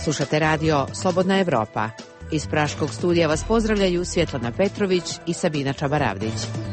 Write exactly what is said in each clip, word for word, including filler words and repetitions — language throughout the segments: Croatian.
Slušate radio Slobodna Evropa. Iz Praškog studija vas pozdravljaju Svjetlana Petrović i Sabina Čabaravdić.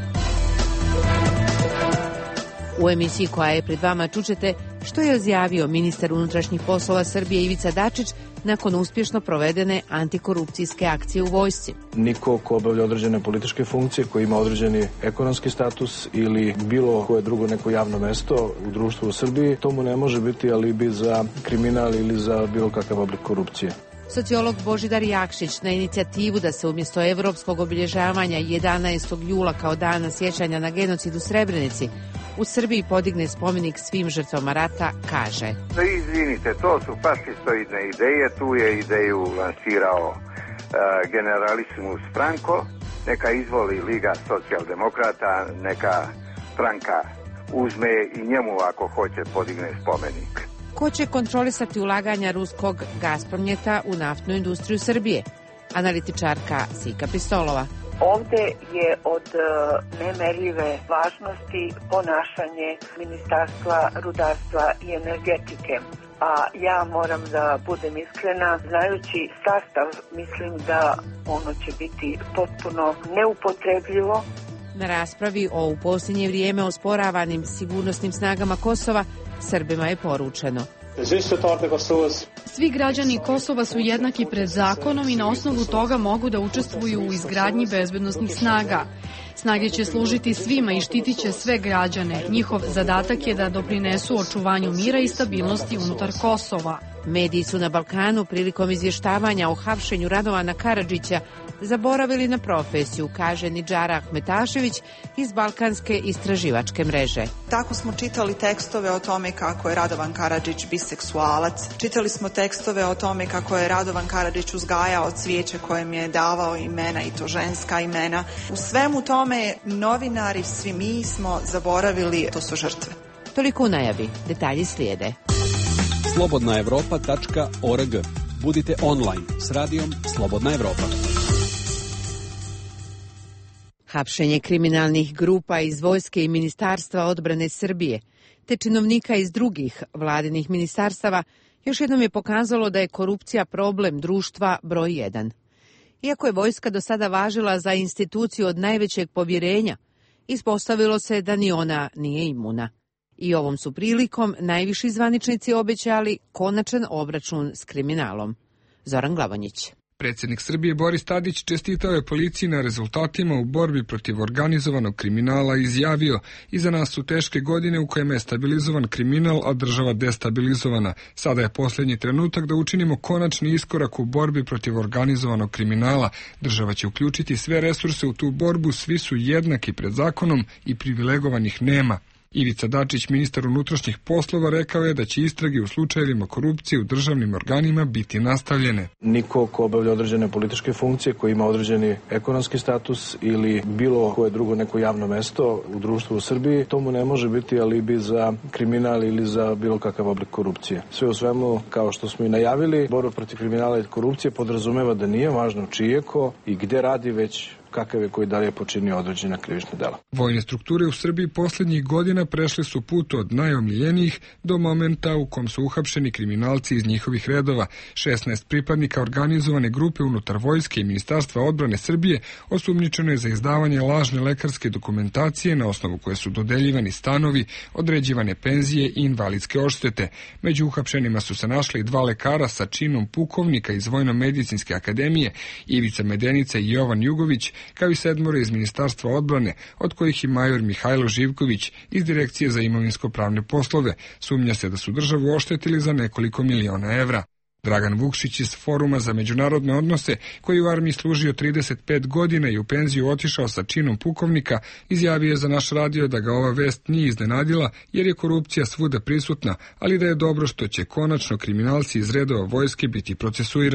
U emisiji koja je pred vama čućete što je izjavio ministar unutrašnjih poslova Srbije Ivica Dačić nakon uspješno provedene antikorupcijske akcije u vojsci. Niko ko obavlja određene političke funkcije, koji ima određeni ekonomski status ili bilo koje drugo neko javno mesto u društvu u Srbiji, tomu ne može biti alibi za kriminal ili za bilo kakav oblik korupcije. Sociolog Božidar Jakšić na inicijativu da se umjesto evropskog obilježavanja jedanaestog jula kao dana sjećanja na genocid u Srebrenici u Srbiji podigne spomenik svim žrtvama rata, kaže: Izvinite, to su fašistoidne ideje, tu je ideju lansirao uh, generalissimus Franco, neka izvoli Liga socijaldemokrata, neka stranka uzme i njemu ako hoće podigne spomenik. Ko će kontrolisati ulaganja ruskog Gazpromnjeta u naftnu industriju Srbije? Analitičarka Sika Pistolova. Ovde je od nemerljive važnosti ponašanje Ministarstva rudarstva i energetike. A ja moram da budem iskrena, znajući sastav, mislim da ono će biti potpuno neupotrebljivo. Na raspravi o u posljednje vrijeme osporavanim sigurnosnim snagama Kosova Srbima je poručeno: svi građani Kosova su jednaki pred zakonom i na osnovu toga mogu da učestvuju u izgradnji bezbednosnih snaga. Snage će služiti svima i štitit će sve građane. Njihov zadatak je da doprinesu očuvanju mira i stabilnosti unutar Kosova. Mediji su na Balkanu prilikom izvještavanja o hapšenju Radovana Karadžića zaboravili na profesiju, kaže Nidžara Ahmetašević iz Balkanske istraživačke mreže. Tako smo čitali tekstove o tome kako je Radovan Karadžić biseksualac. Čitali smo tekstove o tome kako je Radovan Karadžić uzgajao cvijeće kojem je davao imena, i to ženska imena. U svemu tome novinari, svi mi smo zaboravili, to su žrtve. Toliko u najavi, detalji slijede. slobodna evropa tačka org. Budite online s radijom Slobodna Evropa. Hapšenje kriminalnih grupa iz vojske i Ministarstva odbrane Srbije te činovnika iz drugih vladinih ministarstava još jednom je pokazalo da je korupcija problem društva broj jedan. Iako je vojska do sada važila za instituciju od najvećeg povjerenja, ispostavilo se da ni ona nije imuna. I ovom su prilikom najviši zvaničnici obećali konačan obračun s kriminalom. Zoran Glavonjić. Predsjednik Srbije Boris Tadić čestitao je policiji na rezultatima u borbi protiv organizovanog kriminala i izjavio: iza nas su teške godine u kojima je stabilizovan kriminal, a država destabilizovana. Sada je posljednji trenutak da učinimo konačni iskorak u borbi protiv organizovanog kriminala. Država će uključiti sve resurse u tu borbu, svi su jednaki pred zakonom i privilegovanih nema. Ivica Dačić, ministar unutrašnjih poslova, rekao je da će istrage u slučajevima korupcije u državnim organima biti nastavljene. Niko ko obavlja određene političke funkcije, koji ima određeni ekonomski status ili bilo koje drugo neko javno mesto u društvu u Srbiji, tomu ne može biti alibi za kriminal ili za bilo kakav oblik korupcije. Sve u svemu, kao što smo i najavili, borba protiv kriminala i korupcije podrazumeva da nije važno čije ko i gde radi, već kakav je koji dalje počinio određena krivična dela. Vojne strukture u Srbiji posljednjih godina prešle su put od najomiljenijih do momenta u kom su uhapšeni kriminalci iz njihovih redova. šesnaest pripadnika organizovane grupe unutar vojske i Ministarstva odbrane Srbije osumnjičeno je za izdavanje lažne lekarske dokumentacije na osnovu koje su dodeljivani stanovi, određivane penzije i invalidske odštete. Među uhapšenima su se našli i dva lekara sa činom pukovnika iz Vojno-medicinske akademije, Ivica Medenica i Jovan Jugović, kao i sedmoro iz Ministarstva odbrane, od kojih i major Mihajlo Živković iz Direkcije za imovinsko-pravne poslove. Sumnja se da su državu oštetili za nekoliko miliona evra. Dragan Vukšić iz Foruma za međunarodne odnose, koji u armiji služio trideset pet godina i u penziju otišao sa činom pukovnika, izjavio je za naš radio da ga ova vest nije iznenadila jer je korupcija svuda prisutna, ali da je dobro što će konačno kriminalci iz redova vojske biti procesuirani.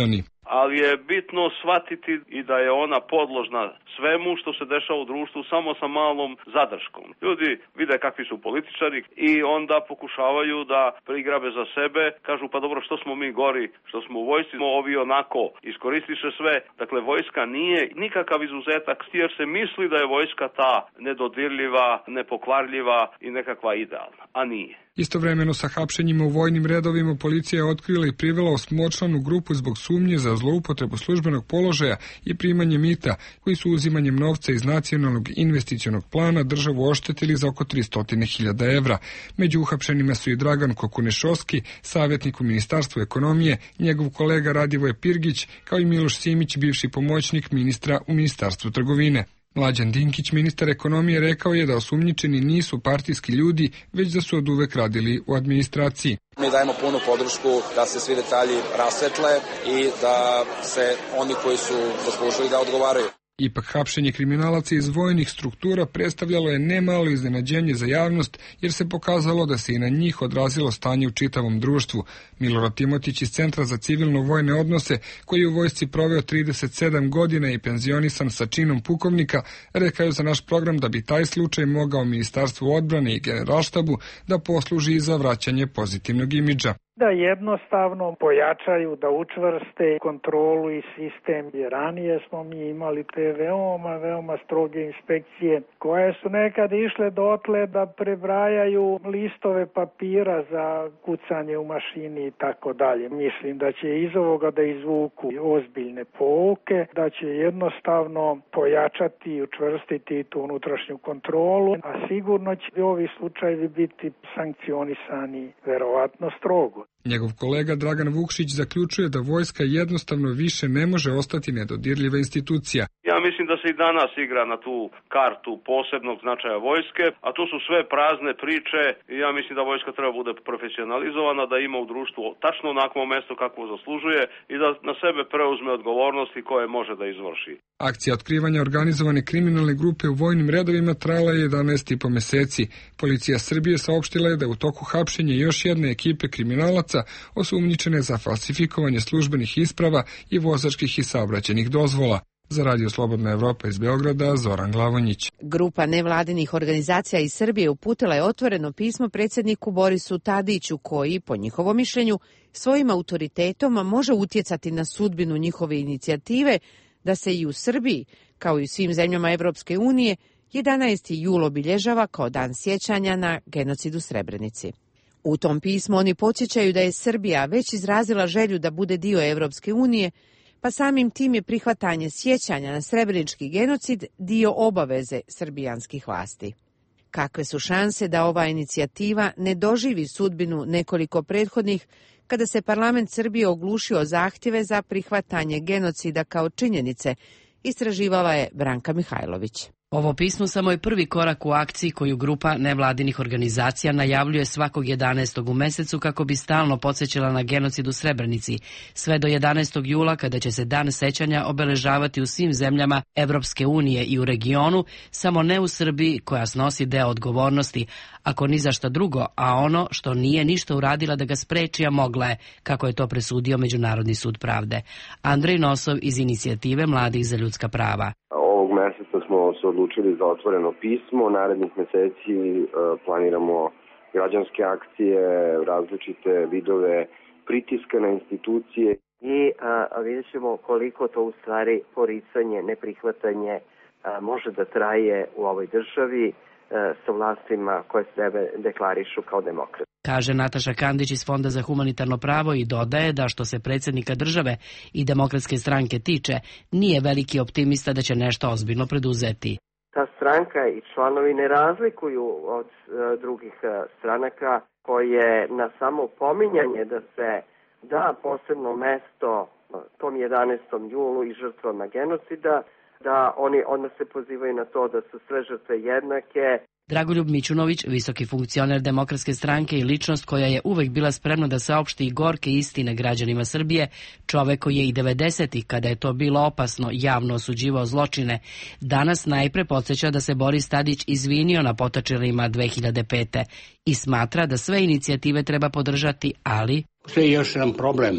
ali je bitno shvatiti i da je ona podložna svemu što se dešava u društvu samo sa malom zadrškom. Ljudi vide kakvi su političari i onda pokušavaju da prigrabe za sebe, kažu pa dobro što smo mi gori, što smo u vojsci, ovi onako iskoristiše sve. Dakle, vojska nije nikakav izuzetak jer se misli da je vojska ta nedodirljiva, nepokvarljiva i nekakva idealna, a nije. Istovremeno sa hapšenjima u vojnim redovima policija je otkrila i privela osmočlanu grupu zbog sumnje za zloupotrebu službenog položaja i primanje mita, koji su uzimanjem novca iz nacionalnog investicionog plana državu oštetili za oko tristo hiljada evra. Među uhapšenima su i Dragan Kokunešovski, savjetnik u Ministarstvu ekonomije, njegov kolega Radivoje Pirgić, kao i Miloš Simić, bivši pomoćnik ministra u Ministarstvu trgovine. Mlađan Dinkić, ministar ekonomije, rekao je da osumnjičeni nisu partijski ljudi, već da su oduvek radili u administraciji. Mi dajemo punu podršku da se svi detalji rasvetle i da se oni koji su zaslužili da odgovaraju. Ipak hapšenje kriminalaca iz vojnih struktura predstavljalo je nemalo iznenađenje za javnost, jer se pokazalo da se i na njih odrazilo stanje u čitavom društvu. Milorad Timotić iz Centra za civilno-vojne odnose, koji je u vojsci proveo trideset sedam godina i penzionisan sa činom pukovnika, rekao je za naš program da bi taj slučaj mogao Ministarstvu odbrane i Generalštabu da posluži za vraćanje pozitivnog imidža. Da jednostavno pojačaju, da učvrste kontrolu i sistem. Jer ranije smo mi imali te veoma, veoma stroge inspekcije koje su nekad išle dotle da prebrajaju listove papira za kucanje u mašini i tako dalje. Mislim da će iz ovoga da izvuku ozbiljne pouke, da će jednostavno pojačati i učvrstiti tu unutrašnju kontrolu, a sigurno će ovi slučajevi biti sankcionisani verovatno strogo. Njegov kolega Dragan Vukšić zaključuje da vojska jednostavno više ne može ostati nedodirljiva institucija. Ja mislim da se i danas igra na tu kartu posebnog značaja vojske, a to su sve prazne priče i ja mislim da vojska treba bude profesionalizovana, da ima u društvu tačno onakvo mesto kakvo zaslužuje i da na sebe preuzme odgovornosti koje može da izvrši. Akcija otkrivanja organizovane kriminalne grupe u vojnim redovima trajala je jedanaest i po meseci. Policija Srbije saopštila je da je u toku hapšenja još jedne ekipe kriminalaca osumnjičene za falsifikovanje službenih isprava i vozačkih i saobraćajnih dozvola. Za Radio Slobodna Evropa iz Beograda, Zoran Glavonjić. Grupa nevladinih organizacija iz Srbije uputila je otvoreno pismo predsjedniku Borisu Tadiću, koji, po njihovom mišljenju, svojim autoritetom može utjecati na sudbinu njihove inicijative da se i u Srbiji, kao i u svim zemljama Evropske unije, jedanaesti jul obilježava kao dan sjećanja na genocid u Srebrenici. U tom pismu oni podsjećaju da je Srbija već izrazila želju da bude dio Evropske unije, pa samim tim je prihvatanje sjećanja na srebrenički genocid dio obaveze srbijanskih vlasti. Kakve su šanse da ova inicijativa ne doživi sudbinu nekoliko prethodnih, kada se parlament Srbije oglušio zahtjeve za prihvatanje genocida kao činjenice, istraživala je Branka Mihajlović. Ovo pismo samo je prvi korak u akciji koju grupa nevladinih organizacija najavljuje svakog jedanaestog u mesecu kako bi stalno podsjećala na genocid u Srebrenici, sve do jedanaestog jula kada će se dan sećanja obeležavati u svim zemljama Evropske unije i u regionu, samo ne u Srbiji koja snosi deo odgovornosti, ako ni za šta drugo, a ono što nije ništa uradila da ga spreči, a mogla je, kako je to presudio Međunarodni sud pravde. Andrej Nosov iz inicijative Mladih za ljudska prava. Ovog meseca smo se odlučili za otvoreno pismo. Narednih meseci e, planiramo građanske akcije, različite vidove pritiska na institucije. I a, a vidjet ćemo koliko to u stvari poricanje, neprihvatanje a, može da traje u ovoj državi a, sa vlastima koje sebe deklarišu kao demokrati. Kaže Nataša Kandić iz Fonda za humanitarno pravo i dodaje da što se predsjednika države i Demokratske stranke tiče, nije veliki optimista da će nešto ozbiljno preduzeti. Ta stranka i članovi ne razlikuju od uh, drugih uh, stranaka koje na samo pominjanje da se da posebno mesto uh, tom jedanaestom julu i žrtvama genocida, da oni odmah se pozivaju na to da su sve žrtve jednake. Dragoljub Mićunović, visoki funkcioner Demokratske stranke i ličnost koja je uvek bila spremna da saopšti i gorke istine građanima Srbije, čovek koji je i devedesetih, kada je to bilo opasno, javno osuđivao zločine, danas najpre podsjeća da se Boris Tadić izvinio na potačilima dve hiljade pete i smatra da sve inicijative treba podržati, ali... Postoji još jedan problem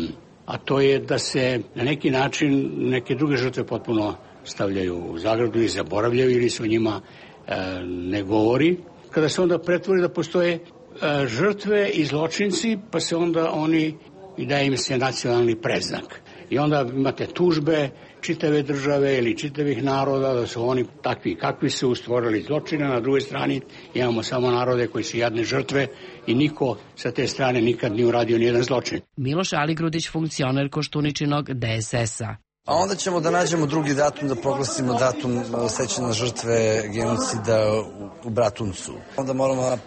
a to je da se na neki način neke druge žrtve potpuno stavljaju u zagradu i zaboravljaju ili se o njima e, ne govori. Kada se onda pretvori da postoje e, žrtve i zločinci, pa se onda oni i daje im se nacionalni predznak. I onda imate tužbe čitave države ili čitavih naroda da su oni takvi kakvi su stvorili zločine. Na drugoj strani imamo samo narode koji su jadne žrtve i niko sa te strane nikad nije uradio nijedan zločin. Miloš Aligrudić, funkcioner Koštuničinog D S S-a. A onda ćemo da nađemo drugi datum, da proglasimo datum sećanja na žrtve genocida u Bratuncu. Onda moramo na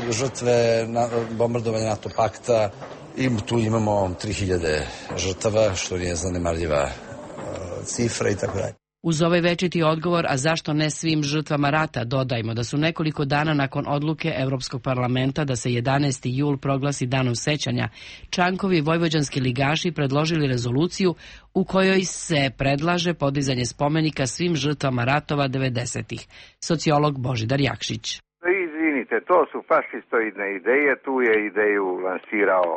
žrtve na bombardovanja NATO pakta. I tu imamo tri hiljade žrtava, što nije zanemarljiva cifra i tako dalje. Uz ovaj večiti odgovor, a zašto ne svim žrtvama rata, dodajmo da su nekoliko dana nakon odluke Evropskog parlamenta da se jedanaesti jul proglasi danom sećanja, Čankovi vojvođanski ligaši predložili rezoluciju u kojoj se predlaže podizanje spomenika svim žrtvama ratova devedesetih. Sociolog Božidar Jakšić. Izvinite, to su fašistoidne ideje, tu je ideju lansirao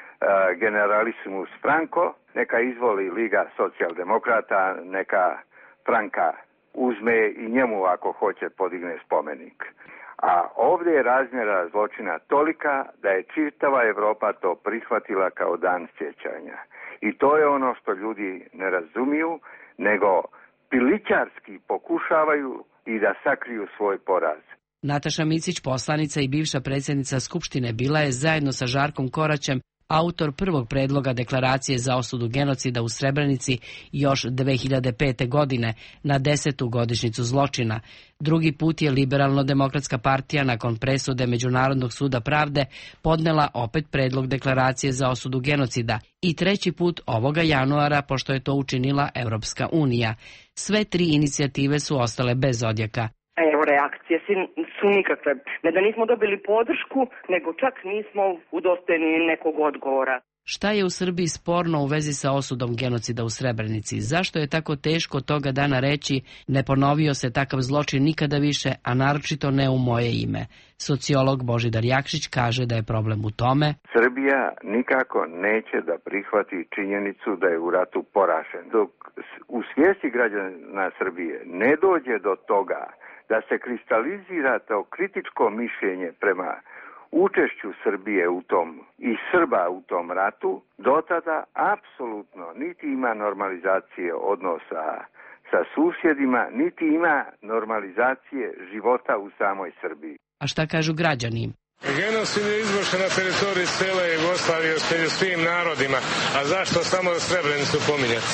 generalisimus Franco, neka izvoli Liga socijaldemokrata, neka Franka uzme i njemu ako hoće podigne spomenik. A ovdje je razmjera zločina tolika da je čitava Evropa to prihvatila kao dan sjećanja. I to je ono što ljudi ne razumiju, nego pilićarski pokušavaju i da sakriju svoj poraz. Nataša Micić, poslanica i bivša predsjednica Skupštine, bila je zajedno sa Žarkom Koraćem autor prvog predloga deklaracije za osudu genocida u Srebrenici još dve hiljade pete. godine na desetu godišnjicu zločina. Drugi put je Liberalno-demokratska partija nakon presude Međunarodnog suda pravde podnela opet predlog deklaracije za osudu genocida i treći put ovoga januara, pošto je to učinila Europska unija. Sve tri inicijative su ostale bez odjeka. Evo, reakcije su nikakve. Ne da nismo dobili podršku, nego čak nismo udostojeni nekog odgovora. Šta je u Srbiji sporno u vezi sa osudom genocida u Srebrenici? Zašto je tako teško toga dana reći ne ponovio se takav zločin nikada više, a naročito ne u moje ime? Sociolog Božidar Jakšić kaže da je problem u tome. Srbija nikako neće da prihvati činjenicu da je u ratu poražen. Dok u svijesti građana Srbije ne dođe do toga da se kristalizira to kritičko mišljenje prema učešću Srbije u tom i Srba u tom ratu, do tada apsolutno niti ima normalizacije odnosa sa susjedima, niti ima normalizacije života u samoj Srbiji. A šta kažu građani? Genocid je izvršen na teritoriji cele Jugoslavije među svim narodima, a zašto samo Srebrenicu pominjati?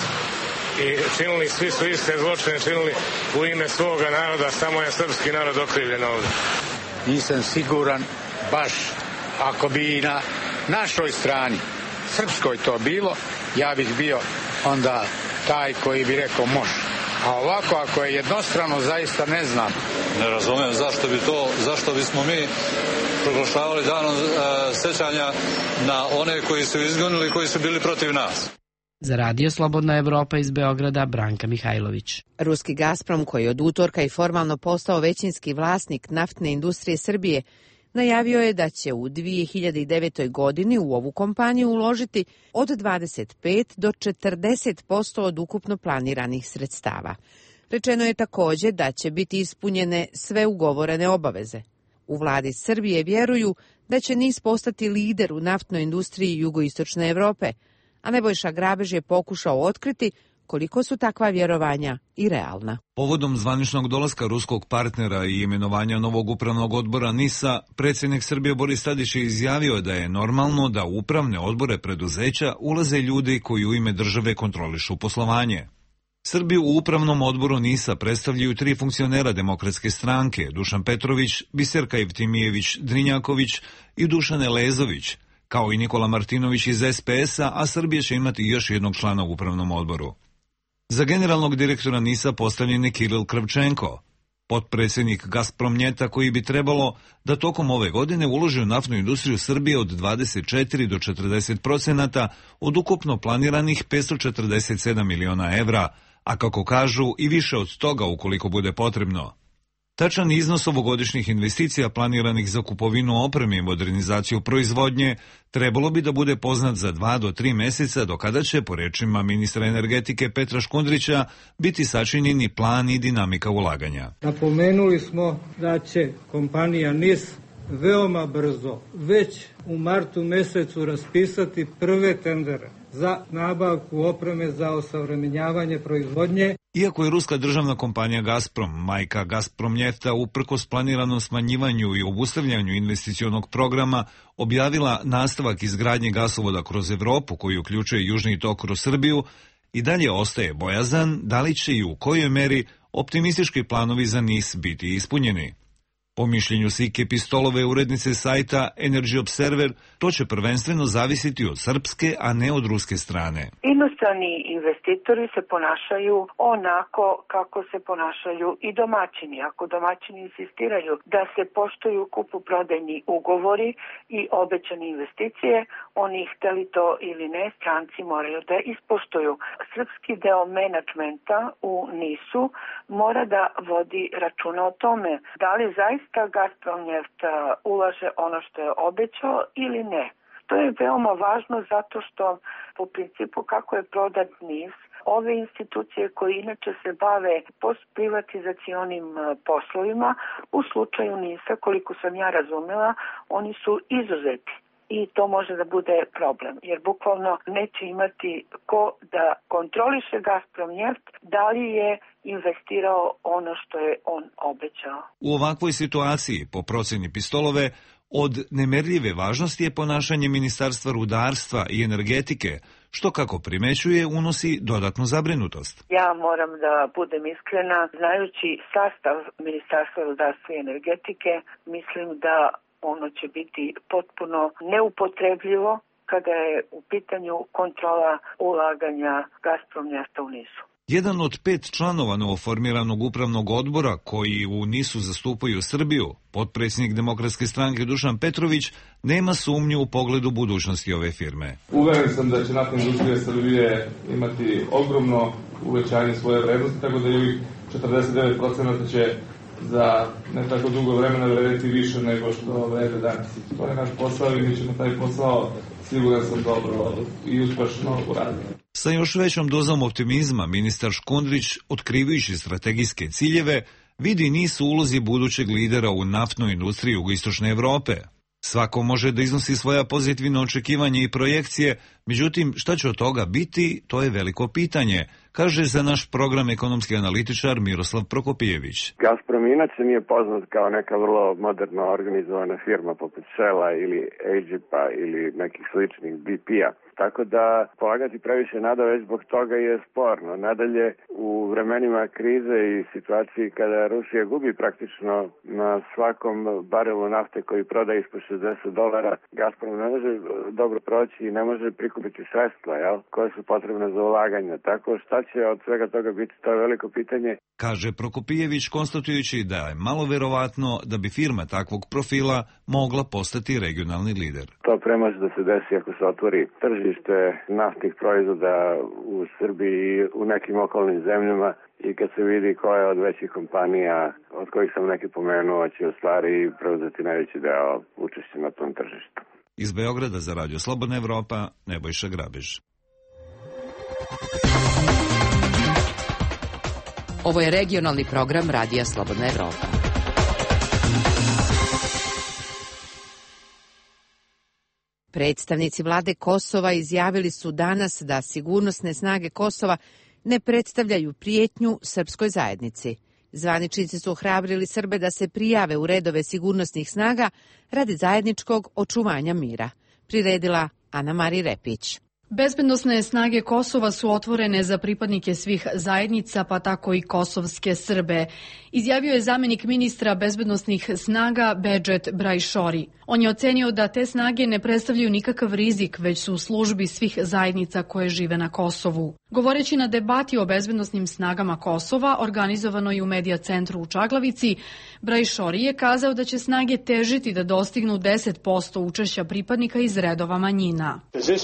I činili, svi su iste zločine činili u ime svoga naroda, samo je srpski narod okrivljen ovdje. Nisam siguran baš ako bi i na našoj strani, srpskoj to bilo, ja bih bio onda taj koji bi rekao može. A ovako ako je jednostrano, zaista ne znam. Ne razumijem zašto bi to, zašto bismo mi proglašavali danom e, sećanja na one koji su izgonili, koji su bili protiv nas. Za Radio Slobodna Evropa iz Beograda, Branka Mihajlović. Ruski Gazprom, koji je od utorka i formalno postao većinski vlasnik naftne industrije Srbije, najavio je da će u dve hiljade devete. godini u ovu kompaniju uložiti od dvadeset pet do četrdeset posto od ukupno planiranih sredstava. Rečeno je također da će biti ispunjene sve ugovorene obaveze. U vladi Srbije vjeruju da će NIS postati lider u naftnoj industriji jugoistočne Evrope, a Nebojša Grabež je pokušao otkriti koliko su takva vjerovanja i realna. Povodom zvaničnog dolaska ruskog partnera i imenovanja novog upravnog odbora NIS-a, predsjednik Srbije Boris Tadić je izjavio da je normalno da u upravne odbore preduzeća ulaze ljudi koji u ime države kontrolišu poslovanje. Srbiju u upravnom odboru NIS-a predstavljaju tri funkcionera Demokratske stranke, Dušan Petrović, Biserka Jeftimijević Drinjaković i Dušan Elezović, kao i Nikola Martinović iz S P S-a, a Srbija će imati još jednog člana u upravnom odboru. Za generalnog direktora NIS-a postavljen je Kiril Kravčenko, potpredsjednik Gazpromnjeta, koji bi trebalo da tokom ove godine uloži u naftnu industriju Srbije od dvadeset četiri do četrdeset procenata od ukupno planiranih petsto četrdeset sedam miliona evra, a kako kažu i više od toga ukoliko bude potrebno. Tačan iznos ovogodišnjih investicija planiranih za kupovinu opreme i modernizaciju proizvodnje trebalo bi da bude poznat za dva do tri meseca, do kada će, po rečima ministra energetike Petra Škundrića, biti sačinjeni plan i dinamika ulaganja. Napomenuli smo da će kompanija N I S veoma brzo, već u martu mesecu, raspisati prve tendere za nabavku opreme za osavremenjavanje proizvodnje. Iako je ruska državna kompanija Gazprom, majka Gazpromnjefta, uprkos planiranom smanjivanju i obustavljanju investicionog programa, objavila nastavak izgradnje gasovoda kroz Evropu, koji uključuje Južni tok kroz Srbiju, i dalje ostaje bojazan da li će i u kojoj meri optimistički planovi za N I S biti ispunjeni. Po mišljenju Sike Pistolove, urednice sajta Energy Observer, to će prvenstveno zavisiti od srpske, a ne od ruske strane. Inostrani investitori se ponašaju onako kako se ponašaju i domaćini. Ako domaćini insistiraju da se poštuju kupoprodajni ugovori i obećane investicije, oni hteli to ili ne, stranci moraju da ispoštuju. Srpski deo menadžmenta u N I S-u mora da vodi računa o tome da li zaista Gazpromnjeft ulaže ono što je obećao ili ne. To je veoma važno zato što po principu kako je prodat N I S, ove institucije koje inače se bave postprivatizacionim poslovima, u slučaju N I S-a, koliko sam ja razumela, oni su izuzeti. I to može da bude problem, jer bukvalno neće imati ko da kontroliše Gazpromnjeft, da li je investirao ono što je on obećao. U ovakvoj situaciji, po proceni Pistolove, od nemerljive važnosti je ponašanje Ministarstva rudarstva i energetike, što, kako primećuje, unosi dodatnu zabrinutost. Ja moram da budem iskrena, znajući sastav Ministarstva rudarstva i energetike, mislim da ono će biti potpuno neupotrebljivo kada je u pitanju kontrola ulaganja Gazpromnjefta u N I S-u. Jedan od pet članova novoformiranog upravnog odbora koji u N I S-u zastupaju Srbiju, potpredsjednik Demokratske stranke Dušan Petrović, nema sumnju u pogledu budućnosti ove firme. Uveren sam da će naftna industrija Srbije imati ogromno uvećanje svoje vrednosti, tako da je četrdeset devet procenata će za ne tako dugo vremena vrediti više nego što vrede danas. To je naš posao i mi ćemo taj posao, siguran sam, dobro i uspešno uraditi. Sa još većom dozom optimizma ministar Škundrić, otkrivajući strategijske ciljeve, vidi N I S u ulozi budućeg lidera u naftnoj industriji jugoistočne Evrope. Svako može da iznosi svoja pozitivna očekivanja i projekcije, međutim, šta će od toga biti, to je veliko pitanje, kaže za naš program ekonomski analitičar Miroslav Prokopijević. Gazprom inače nije poznat kao neka vrlo moderno organizovana firma poput Shella ili A G P-a ili nekih sličnih B P-a. Tako da polagati previše nada već zbog toga je sporno. Nadalje, u vremenima krize i situaciji kada Rusija gubi praktično na svakom barelu nafte koji prodaje ispod šezdeset dolara, Gazprom ne može dobro proći i ne može prikupiti sredstva, jel, koje su potrebne za ulaganje. Tako šta će od svega toga biti, to je veliko pitanje. Kaže Prokopijević, konstatujući da je malo verovatno da bi firma takvog profila mogla postati regionalni lider. To pre može da se desi ako se otvori tržište naftnih proizvoda u Srbiji i u nekim okolnim zemljama i kad se vidi koja je od većih kompanija, od kojih sam neki pomenuo, će u stvari preuzeti najveći deo učešća na tom tržištu. Iz Beograda za Radio Slobodna Evropa, Nebojša Grabež. Ovo je regionalni program Radija Slobodna Evropa. Predstavnici vlade Kosova izjavili su danas da sigurnosne snage Kosova ne predstavljaju prijetnju srpskoj zajednici. Zvaničnici su ohrabrili Srbe da se prijave u redove sigurnosnih snaga radi zajedničkog očuvanja mira. Priredila Ana Mari Repić. Bezbednosne snage Kosova su otvorene za pripadnike svih zajednica, pa tako i kosovske Srbe, izjavio je zamjenik ministra bezbednosnih snaga Bedžet Brajšori. On je ocenio da te snage ne predstavljaju nikakav rizik, već su u službi svih zajednica koje žive na Kosovu. Govoreći na debati o bezbednosnim snagama Kosova, organizovanoj u Medija centru u Čaglavici, Brajšori je kazao da će snage težiti da dostignu deset posto učešća pripadnika iz redova manjina.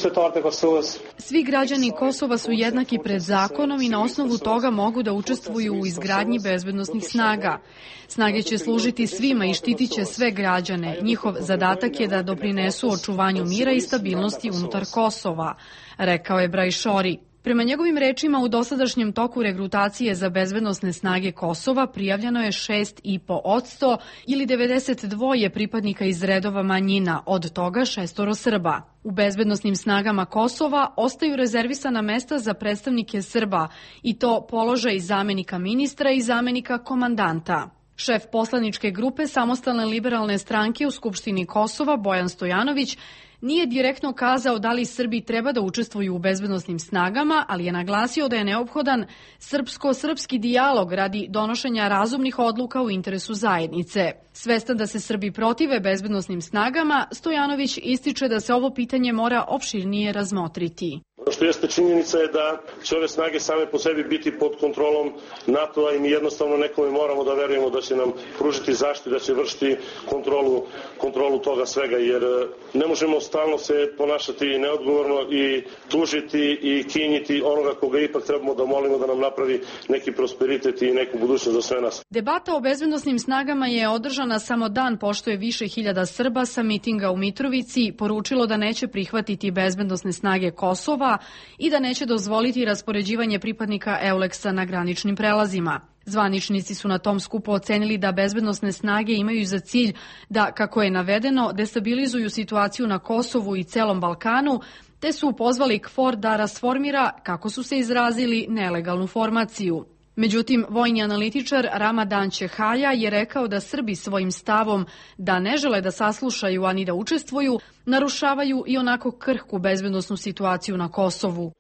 Svi građani Kosova su jednaki pred zakonom i na osnovu toga mogu da učestvuju u izgradnji bezbednosnih snaga. Snage će služiti svima i štitit će sve građane. Njihov zadatak je da doprinesu očuvanju mira i stabilnosti unutar Kosova, rekao je Brajšori. Prema njegovim rečima, u dosadašnjem toku regrutacije za bezbednosne snage Kosova prijavljeno je šest i po posto ili devedeset dva pripadnika iz redova manjina, od toga šestoro Srba. U bezbednosnim snagama Kosova ostaju rezervisana mesta za predstavnike Srba, i to položaj zamenika ministra i zamenika komandanta. Šef poslaničke grupe Samostalne liberalne stranke u Skupštini Kosova, Bojan Stojanović, nije direktno kazao da li Srbi treba da učestvuju u bezbednosnim snagama, ali je naglasio da je neophodan srpsko-srpski dijalog radi donošenja razumnih odluka u interesu zajednice. Svestan da se Srbi protive bezbednosnim snagama, Stojanović ističe da se ovo pitanje mora opširnije razmotriti. Ono što jeste činjenica je da će ove snage same po sebi biti pod kontrolom NATO-a i mi jednostavno nekome moramo da verujemo da će nam pružiti zaštitu, da će vršiti kontrolu, kontrolu toga svega, jer ne možemo stalno se ponašati neodgovorno i tužiti i kinjiti onoga koga ipak trebamo da molimo da nam napravi neki prosperitet i neku budućnost za sve nas. Debata o bezbednosnim snagama je održana samo dan pošto je više hiljada Srba sa mitinga u Mitrovici poručilo da neće prihvatiti bezbednosne snage Kosova i da neće dozvoliti raspoređivanje pripadnika Euleksa na graničnim prelazima. Zvaničnici su na tom skupu ocenili da bezbednosne snage imaju za cilj da, kako je navedeno, destabilizuju situaciju na Kosovu i celom Balkanu, te su pozvali K F O R da rasformira, kako su se izrazili, nelegalnu formaciju. Međutim, vojni analitičar Ramadan Čehaja je rekao da Srbi svojim stavom da ne žele da saslušaju ani da učestvuju, narušavaju i onako krhku bezbednosnu situaciju na Kosovu.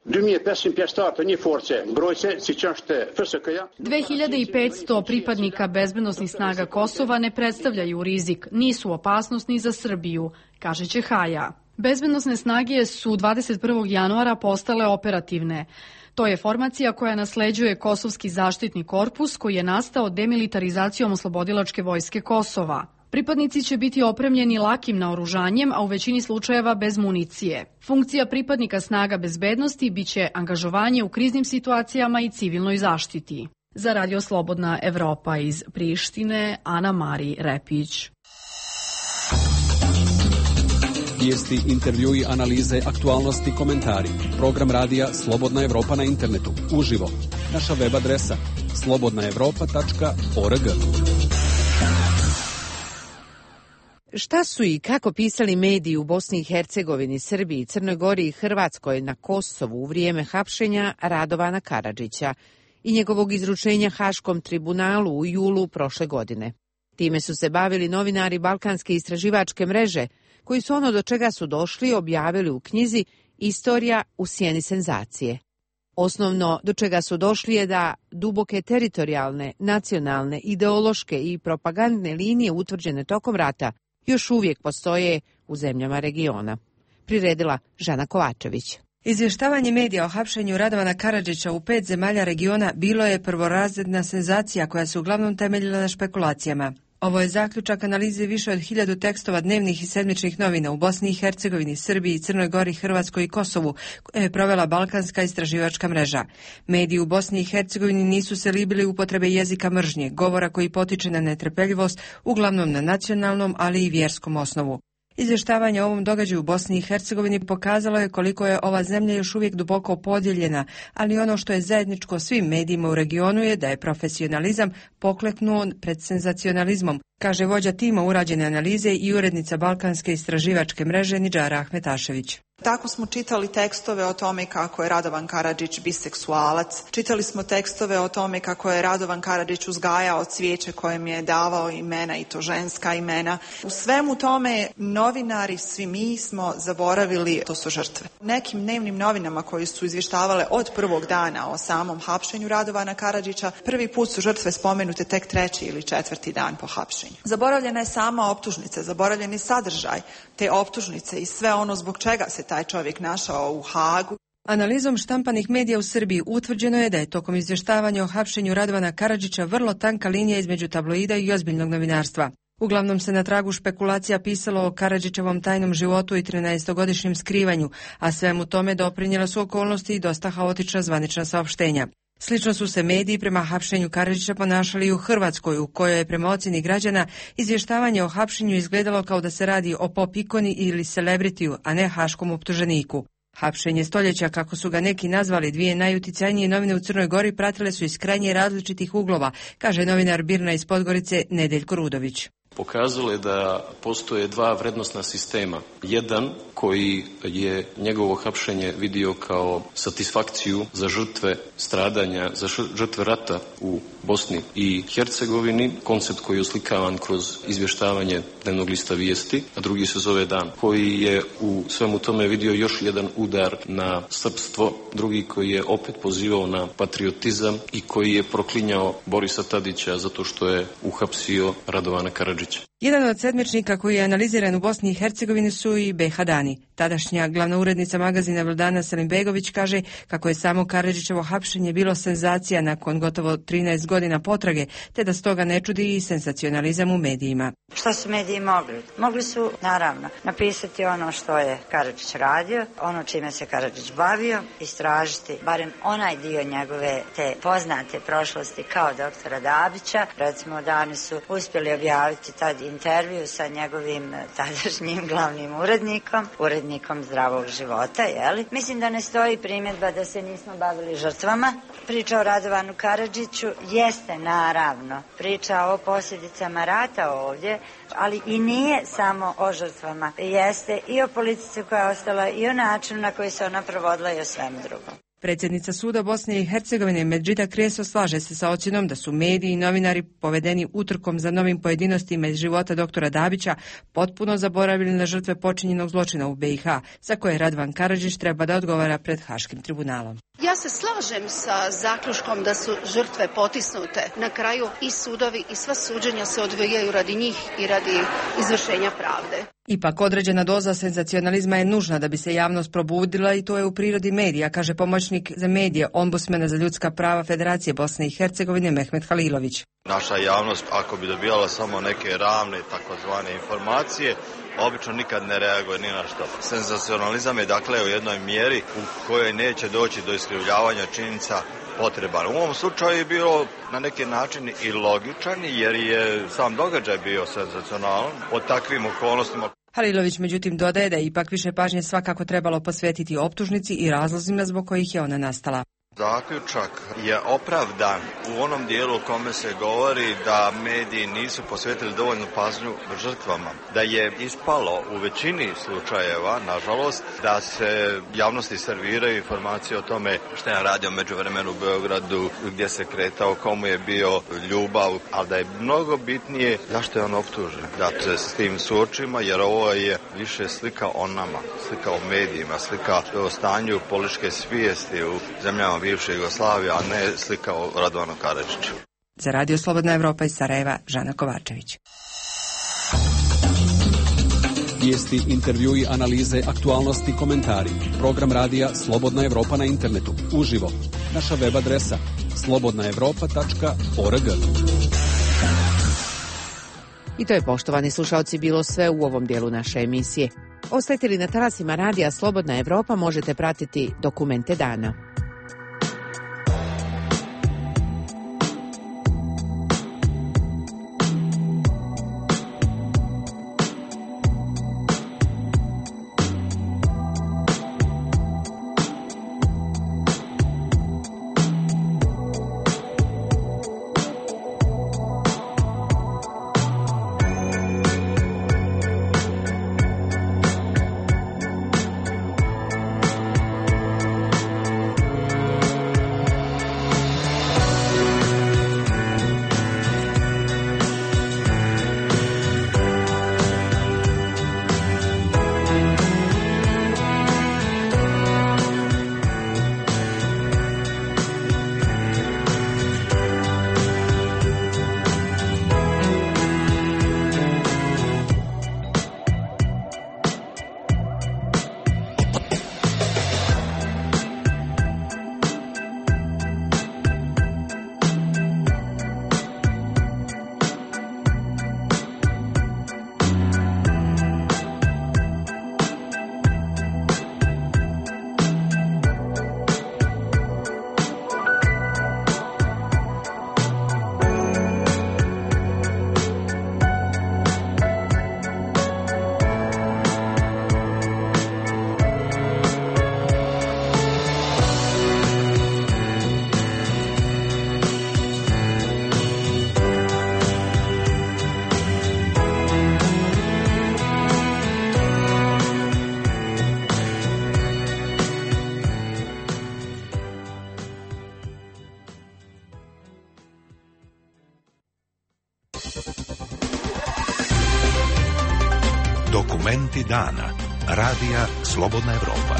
dve hiljade petsto pripadnika bezbednosnih snaga Kosova ne predstavljaju rizik, nisu opasnost ni za Srbiju, kaže Čehaja. Bezbednosne snage su dvadeset prvog januara postale operativne. To je formacija koja nasleđuje Kosovski zaštitni korpus koji je nastao demilitarizacijom Oslobodilačke vojske Kosova. Pripadnici će biti opremljeni lakim naoružanjem, a u većini slučajeva bez municije. Funkcija pripadnika snaga bezbednosti biće angažovanje u kriznim situacijama i civilnoj zaštiti. Za Radio Slobodna Evropa iz Prištine, Ana Mari Repić. Vijesti, intervjui, analize, aktualnosti, komentari. Program radija Slobodna Evropa na internetu. Uživo. Naša web adresa slobodna evropa tačka org. Šta su i kako pisali mediji u Bosni i Hercegovini, Srbiji, Crnoj Gori i Hrvatskoj na Kosovu u vrijeme hapšenja Radovana Karadžića i njegovog izručenja Haškom tribunalu u julu prošle godine? Time su se bavili novinari Balkanske istraživačke mreže, koji su ono do čega su došli objavili u knjizi Istorija u sjeni senzacije. Osnovno do čega su došli je da duboke teritorijalne, nacionalne, ideološke i propagandne linije utvrđene tokom rata još uvijek postoje u zemljama regiona. Priredila Žana Kovačević. Izvještavanje medija o hapšenju Radovana Karadžića u pet zemalja regiona bilo je prvorazredna senzacija koja se uglavnom temeljila na špekulacijama. Ovo je zaključak analize više od hiljadu tekstova dnevnih i sedmičnih novina u Bosni i Hercegovini, Srbiji, Crnoj Gori, Hrvatskoj i Kosovu, koje je provela Balkanska istraživačka mreža. Mediji u Bosni i Hercegovini nisu se libili upotrebe jezika mržnje, govora koji potiče na netrpeljivost, uglavnom na nacionalnom, ali i vjerskom osnovu. Izvještavanje o ovom događaju u Bosni i Hercegovini pokazalo je koliko je ova zemlja još uvijek duboko podijeljena, ali ono što je zajedničko svim medijima u regionu je da je profesionalizam pokleknuo pred senzacionalizmom, kaže vođa tima urađene analize i urednica Balkanske istraživačke mreže Nidžara Ahmetašević. Tako smo čitali tekstove o tome kako je Radovan Karadžić biseksualac, čitali smo tekstove o tome kako je Radovan Karadžić uzgajao cvijeće kojem je davao imena i to ženska imena. U svemu tome novinari, svi mi smo zaboravili, to su žrtve. Nekim dnevnim novinama koji su izvještavale od prvog dana o samom hapšenju Radovana Karadžića, prvi put su žrtve spomenute tek treći ili četvrti dan po hapšenju. Zaboravljena je sama optužnica, zaboravljen je sadržaj te optužnice i sve ono zbog čega se taj čovjek našao u Hagu. Analizom štampanih medija u Srbiji utvrđeno je da je tokom izvještavanja o hapšenju Radovana Karadžića vrlo tanka linija između tabloida i ozbiljnog novinarstva. Uglavnom se na tragu špekulacija pisalo o Karadžićevom tajnom životu i trinaestogodišnjem skrivanju, a svemu tome doprinijele su okolnosti i dosta haotična zvanična saopštenja. Slično su se mediji prema hapšenju Karadžića ponašali i u Hrvatskoj, u kojoj je prema ocjeni građana izvještavanje o hapšenju izgledalo kao da se radi o pop ikoni ili celebritiju, a ne haškom optuženiku. Hapšenje stoljeća, kako su ga neki nazvali, dvije najuticajnije novine u Crnoj Gori pratile su iz krajnje različitih uglova, kaže novinar Birna iz Podgorice Nedeljko Rudović. Pokazalo je da postoje dva vrednosna sistema. Jedan koji je njegovo hapšenje vidio kao satisfakciju za žrtve stradanja, za žrtve rata u Bosni i Hercegovini, koncept koji je oslikavan kroz izvještavanje dnevnog lista Vijesti, a drugi se zove Dan, koji je u svemu tome vidio još jedan udar na srpstvo, drugi koji je opet pozivao na patriotizam i koji je proklinjao Borisa Tadića zato što je uhapsio Radovana Karadžića. Jedan od sedmičnika koji je analiziran u Bosni i Hercegovini su i B H Dani. Tadašnja glavna urednica magazina Vladana Selimbegović kaže kako je samo Karadžićevo hapšenje bilo senzacija nakon gotovo trinaest godina potrage, te da stoga ne čudi i senzacionalizam u medijima. Šta su mediji mogli? Mogli su, naravno, napisati ono što je Karadžić radio, ono čime se Karadžić bavio, istražiti barem onaj dio njegove te poznate prošlosti kao doktora Dabića. Recimo, Dani su uspjeli objaviti tad intervju sa njegovim tadašnjim glavnim urednikom, urednikom Zdravog života, jeli? Mislim da ne stoji primjedba da se nismo bavili žrtvama. Priča o Radovanu Karadžiću jeste, naravno, priča o posljedicama rata ovdje, ali i nije samo o žrtvama. Jeste i o politici koja je ostala i o načinu na koji se ona provodila i o svemu drugom. Predsjednica suda Bosne i Hercegovine Medžida Kreso slaže se sa ocjenom da su mediji i novinari povedeni utrkom za novim pojedinostima iz života doktora Dabića potpuno zaboravili na žrtve počinjenog zločina u B i H, za koje Radovan Karadžić treba da odgovara pred Haškim tribunalom. Ja se slažem sa zaključkom da su žrtve potisnute. Na kraju i sudovi i sva suđenja se odvijaju radi njih i radi izvršenja pravde. Ipak određena doza senzacionalizma je nužna da bi se javnost probudila i to je u prirodi medija, kaže pomoćnik za medije ombudsmana za ljudska prava Federacije Bosne i Hercegovine Mehmet Halilović. Naša javnost, ako bi dobijala samo neke ravne takozvane informacije, obično nikad ne reaguje ni na što. Senzacionalizam je dakle u jednoj mjeri u kojoj neće doći do iskrivljavanja činjenica potreban. U ovom slučaju je bilo na neki način i logičan jer je sam događaj bio senzacionalan pod takvim okolnostima. Halilović međutim dodaje da je ipak više pažnje svakako trebalo posvetiti optužnici i razlozima zbog kojih je ona nastala. Zaključak je opravdan u onom dijelu u kome se govori da mediji nisu posvetili dovoljnu pažnju žrtvama. Da je ispalo u većini slučajeva, nažalost, da se javnosti serviraju informacije o tome što je radio u međuvremenu u Beogradu, gdje se kretao, komu je bio ljubav, ali da je mnogo bitnije zašto je on optužen. Da se s tim suočimo, jer ovo je više slika o nama, slika o medijima, slika o stanju političke svijesti u zemljama bivše Jugoslavije, a ne slika o Radovanu Karadžiću. Za Radio Slobodna Evropa iz Sarajeva, Žana Kovačević. Vijesti, intervjui, analize, aktualnosti, komentari. Program radija Slobodna Evropa na internetu. Uživo. Naša web adresa slobodna evropa tačka org. I to je, poštovani slušalci, bilo sve u ovom dijelu naše emisije. Ostajte li na talasima radija Slobodna Evropa, možete pratiti Dokumente dana. Dokumenti dana. Radija Slobodna Evropa.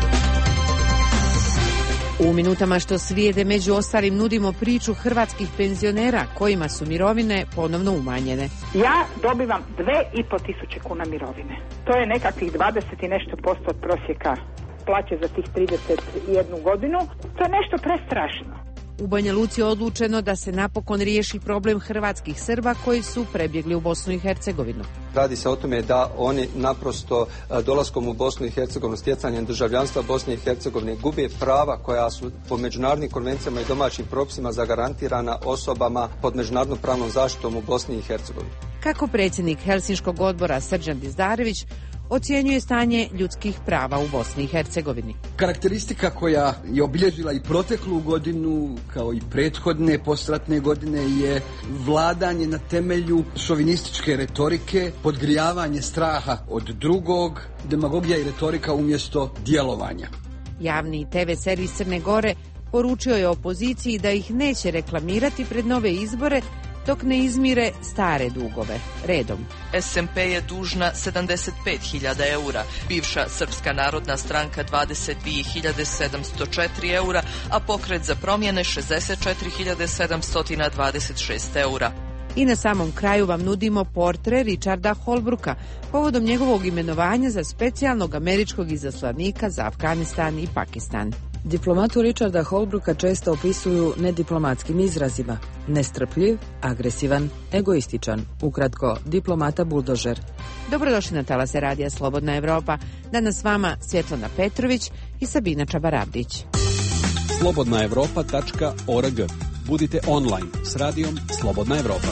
U minutama što slijede među ostalim nudimo priču hrvatskih penzionera kojima su mirovine ponovno umanjene. Ja dobivam dve i po tisuće kuna mirovine. To je nekakvih dvadeset i nešto posto od prosjeka plaće za tih trideset jednu godinu. To je nešto prestrašno. U Banja Luci je odlučeno da se napokon riješi problem hrvatskih Srba koji su prebjegli u Bosnu i Hercegovinu. Radi se o tome da oni naprosto dolaskom u Bosnu i Hercegovinu, stjecanjem državljanstva Bosne i Hercegovine gube prava koja su po međunarodnim konvencijama i domaćim propisima zagarantirana osobama pod međunarodnom pravnom zaštitom u Bosni i Hercegovini. Kako predsjednik Helsinškog odbora Srđan Dizdarević ocjenjuje stanje ljudskih prava u Bosni i Hercegovini. Karakteristika koja je obilježila i proteklu godinu, kao i prethodne posratne godine, je vladanje na temelju šovinističke retorike, podgrijavanje straha od drugog, demagogija i retorika umjesto djelovanja. Javni te ve servis Crne Gore poručio je opoziciji da ih neće reklamirati pred nove izbore dok ne izmire stare dugove. Redom. es em pe je dužna sedamdeset pet hiljada eura, bivša Srpska narodna stranka dvadeset dvije hiljade sedamsto četiri eura, a Pokret za promjene šezdeset četiri hiljade sedamsto dvadeset šest eura. I na samom kraju vam nudimo portre Richarda Holbrooka povodom njegovog imenovanja za specijalnog američkog izaslanika za Afganistan i Pakistan. Diplomatu Richarda Holbrooka često opisuju nediplomatskim izrazima. Nestrpljiv, agresivan, egoističan, ukratko diplomata buldožer. Dobrodošli na talase radija Slobodna Evropa. Danas s vama Svjetlana Petrović i Sabina Čabarabdić. slobodna evropa tačka org. Budite online s radijom Slobodna Evropa.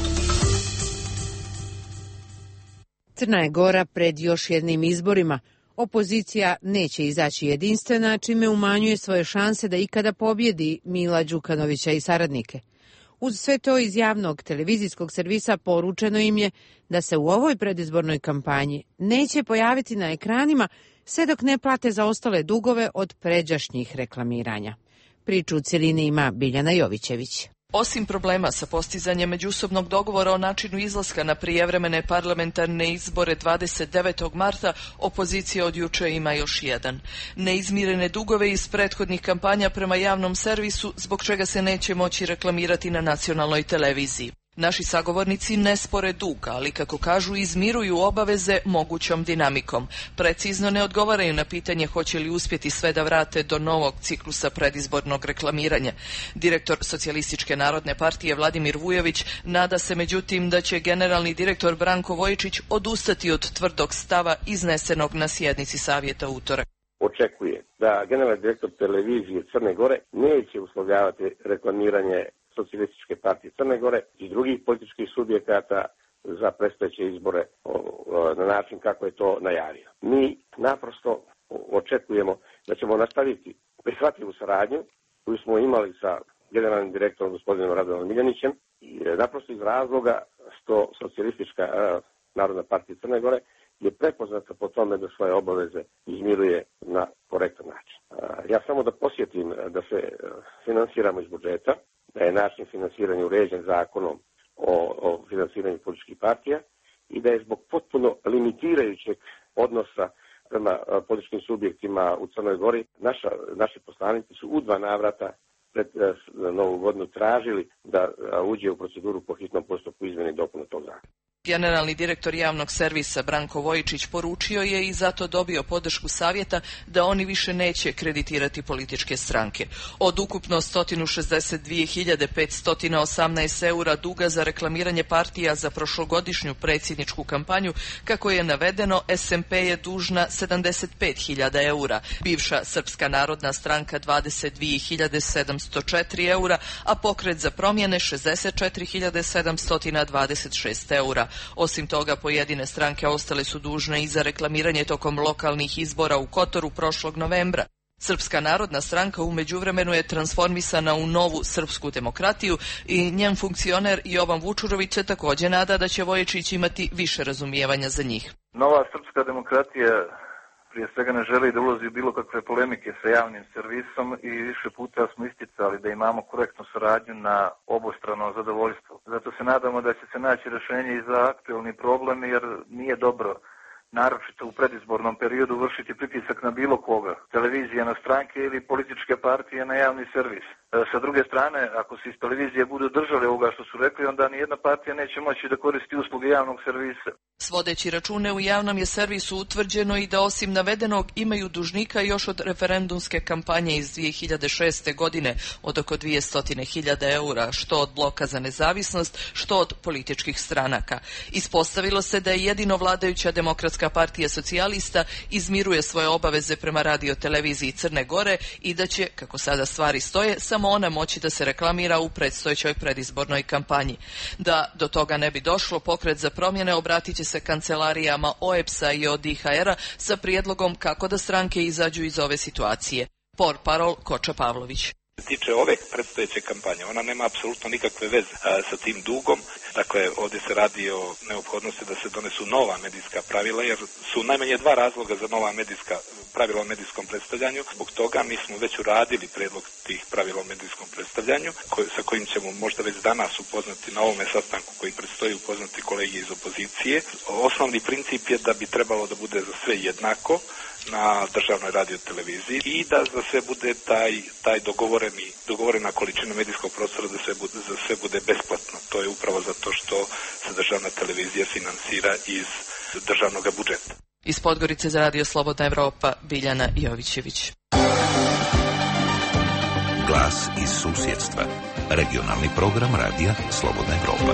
Crna je Gora pred još jednim izborima. Opozicija neće izaći jedinstvena, čime umanjuje svoje šanse da ikada pobjedi Mila Đukanovića i saradnike. Uz sve to iz javnog televizijskog servisa poručeno im je da se u ovoj predizbornoj kampanji neće pojaviti na ekranima sve dok ne plate zaostale dugove od pređašnjih reklamiranja. Priču u cjelini ima Biljana Jovićević. Osim problema sa postizanjem međusobnog dogovora o načinu izlaska na prijevremene parlamentarne izbore dvadeset devetog marta, opozicija od juče ima još jedan. Neizmirene dugove iz prethodnih kampanja prema javnom servisu, zbog čega se neće moći reklamirati na nacionalnoj televiziji. Naši sagovornici ne spore dug, ali kako kažu izmiruju obaveze mogućom dinamikom. Precizno ne odgovaraju na pitanje hoće li uspjeti sve da vrate do novog ciklusa predizbornog reklamiranja. Direktor Socijalističke narodne partije Vladimir Vujović nada se međutim da će generalni direktor Branko Vojčić odustati od tvrdog stava iznesenog na sjednici savjeta u utorak. Očekuje da generalni direktor televizije Crne Gore neće uslovljavati reklamiranje Socijalističke partije Crne Gore i drugih političkih subjekata za predstojeće izbore na način kako je to najavio. Mi naprosto očekujemo da ćemo nastaviti prihvatljivu saradnju koju smo imali sa generalnim direktorom gospodinom Radovanom Miljanićem, i naprosto iz razloga što Socijalistička narodna partija Crne Gore je prepoznata po tome da svoje obaveze izmiruje na korektan način. Ja samo da posjetim da se finansiramo iz budžeta, da je način finansiranja uređen zakonom o, o finansiranju političkih partija i da je zbog potpuno limitirajućeg odnosa prema političkim subjektima u Crnoj Gori naša, naši poslanici su u dva navrata pred Novu godinu tražili da uđe u proceduru po hitnom postupku izmjene i dopune tog zakona. Generalni direktor javnog servisa Branko Vojčić poručio je i zato dobio podršku savjeta da oni više neće kreditirati političke stranke. Od ukupno sto šezdeset dvije hiljade petsto osamnaest eura duga za reklamiranje partija za prošlogodišnju predsjedničku kampanju, kako je navedeno, es em pe je dužna sedamdeset pet hiljada eura, bivša Srpska narodna stranka dvadeset dvije hiljade sedamsto četiri eura, a Pokret za promjene šezdeset četiri hiljade sedamsto dvadeset šest eura. Osim toga, pojedine stranke ostale su dužne i za reklamiranje tokom lokalnih izbora u Kotoru prošlog novembra. Srpska narodna stranka u međuvremenu je transformisana u Novu srpsku demokratiju i njen funkcioner Jovan Vučurović se također nada da će Vojčić imati više razumijevanja za njih. Nova srpska demokratija prije svega ne želi da ulazi u bilo kakve polemike sa javnim servisom i više puta smo isticali da imamo korektnu saradnju na obostrano zadovoljstvo. Zato se nadamo da će se naći rješenje i za aktuelni problem, jer nije dobro naročito u predizbornom periodu, vršiti pritisak na bilo koga, televizije na stranke ili političke partije na javni servis. Sa druge strane, ako se iz televizije budu držali ovoga što su rekli, onda nijedna partija neće moći da koristi usluge javnog servisa. Svodeći račune, u javnom je servisu utvrđeno i da osim navedenog imaju dužnika još od referendumske kampanje iz dvije hiljade šeste. godine od oko dvjesto hiljada eura, što od Bloka za nezavisnost, što od političkih stranaka. Ispostavilo se da je jedino vladajuća Demokratska partija socijalista izmiruje svoje obaveze prema radioteleviziji Crne Gore i da će, kako sada stvari stoje, samo ona moći da se reklamira u predstojećoj predizbornoj kampanji. Da do toga ne bi došlo, Pokret za promjene obratit će se kancelarijama O E P S-a i O D I H R-a sa prijedlogom kako da stranke izađu iz ove situacije. Portparol Koča Pavlović. Što se tiče ove predstojeće kampanje, ona nema apsolutno nikakve veze a, sa tim dugom. Dakle, ovdje se radi o neophodnosti da se donesu nova medijska pravila, jer su najmanje dva razloga za nova medijska pravila o medijskom predstavljanju. Zbog toga mi smo već uradili predlog tih pravila o medijskom predstavljanju, koj, sa kojim ćemo možda već danas upoznati na ovome sastanku koji predstoji upoznati kolege iz opozicije. Osnovni princip je da bi trebalo da bude za sve jednako na državnoj radioteleviziji i da za sve bude taj, taj dogovoreni, dogovorena količina medijskog prostora da sve bude, za sve bude besplatno. To je upravo zato što se državna televizija finansira iz državnog budžeta. Iz Podgorice za Radio Slobodna Evropa, Biljana Jovićević. Glas iz susjedstva. Regionalni program Radija Slobodna Evropa.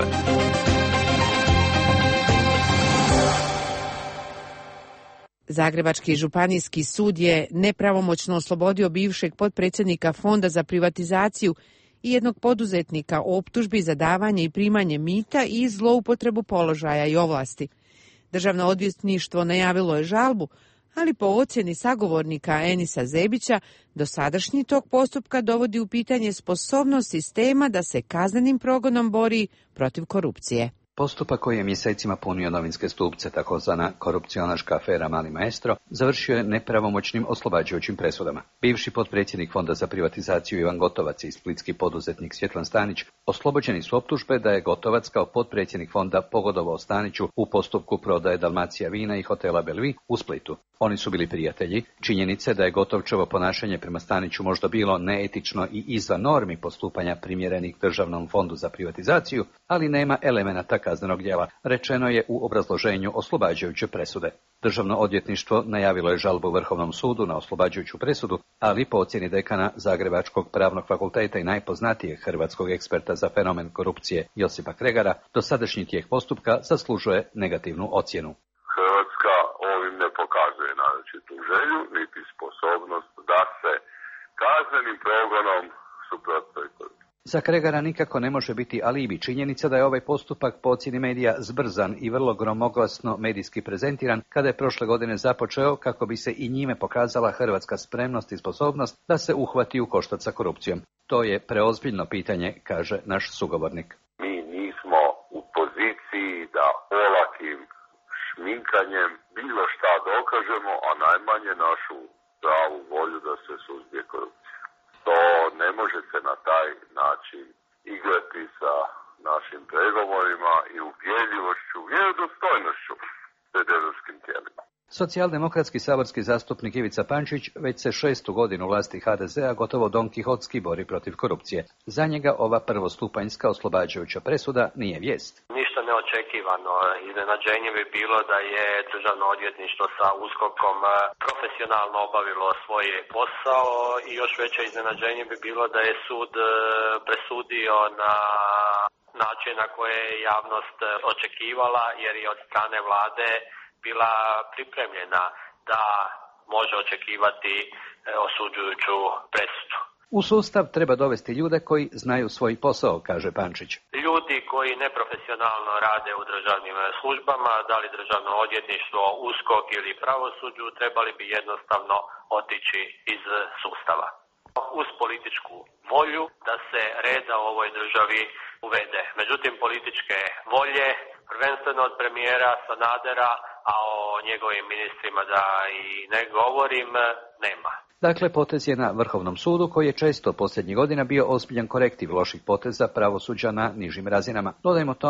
Zagrebački županijski sud je nepravomoćno oslobodio bivšeg potpredsjednika Fonda za privatizaciju i jednog poduzetnika o optužbi za davanje i primanje mita i zloupotrebu položaja i ovlasti. Državno odvjetništvo najavilo je žalbu, ali po ocjeni sagovornika Enisa Zebića, dosadašnji tok postupka dovodi u pitanje sposobnost sistema da se kaznenim progonom bori protiv korupcije. Postupak koji je mjesecima punio novinske stupce, takozvana korupcionaška afera Mali Maestro, završio je nepravomoćnim oslobađajućim presudama. Bivši potpredsjednik Fonda za privatizaciju Ivan Gotovac i splitski poduzetnik Svjetlan Stanić oslobođeni su optužbe da je Gotovac kao potpredsjednik fonda pogodovao Staniću u postupku prodaje Dalmacija vina i hotela Belvi u Splitu. Oni su bili prijatelji. Činjenice da je Gotovčevo ponašanje prema Staniću možda bilo neetično i izvan normi postupanja primjerenih Državnom fondu za privatizaciju, ali nema elemenata kaznenog djela, rečeno je u obrazloženju oslobađajuće presude. Državno odvjetništvo najavilo je žalbu Vrhovnom sudu na oslobađajuću presudu, ali po ocjeni dekana Zagrebačkog pravnog fakulteta i najpoznatijeg hrvatskog eksperta za fenomen korupcije Josipa Kregara, dosadašnji tijek postupka zaslužuje negativnu ocjenu. Hrvatska ovim ne pokazuje naročitu želju niti sposobnost da se kaznenim progonom suprotstavi korupciji. Za Kregara nikako ne može biti alibi činjenica da je ovaj postupak po ocjeni medija zbrzan i vrlo gromoglasno medijski prezentiran kada je prošle godine započeo kako bi se i njime pokazala hrvatska spremnost i sposobnost da se uhvati u koštac sa korupcijom. To je preozbiljno pitanje, kaže naš sugovornik. Mi nismo u poziciji da olakim šminkanjem bilo šta dokažemo, a najmanje našu pravu volju da se suzbije korupcija. To ne može se na taj način igrati sa našim pregovorima i uvjerljivošću, vjerodostojnošću pred europskim tijelima. Socijaldemokratski saborski zastupnik Ivica Pančić već se šestu godinu vlasti ha de zea gotovo Don Kihotski bori protiv korupcije. Za njega ova prvostupanjska oslobađajuća presuda nije vijest. Ništa neočekivano. Iznenađenje bi bilo da je Državno odvjetništvo sa uskokom profesionalno obavilo svoj posao i još veće iznenađenje bi bilo da je sud presudio na način na koje je javnost očekivala, jer je od strane vlade bila pripremljena da može očekivati osuđujuću presudu. U sustav treba dovesti ljude koji znaju svoj posao, kaže Pančić. Ljudi koji neprofesionalno rade u državnim službama, da li državno odvjetništvo, uskok ili pravosuđu, trebali bi jednostavno otići iz sustava. Uz političku volju da se reda u ovoj državi uvede. Međutim, političke volje, prvenstveno od premijera Sanadera, a o njegovim ministrima da i ne govorim, nema. Dakle, potez je na Vrhovnom sudu koji je često posljednjih godina bio ozbiljan korektiv loših poteza pravosuđa na nižim razinama. Dodajmo tome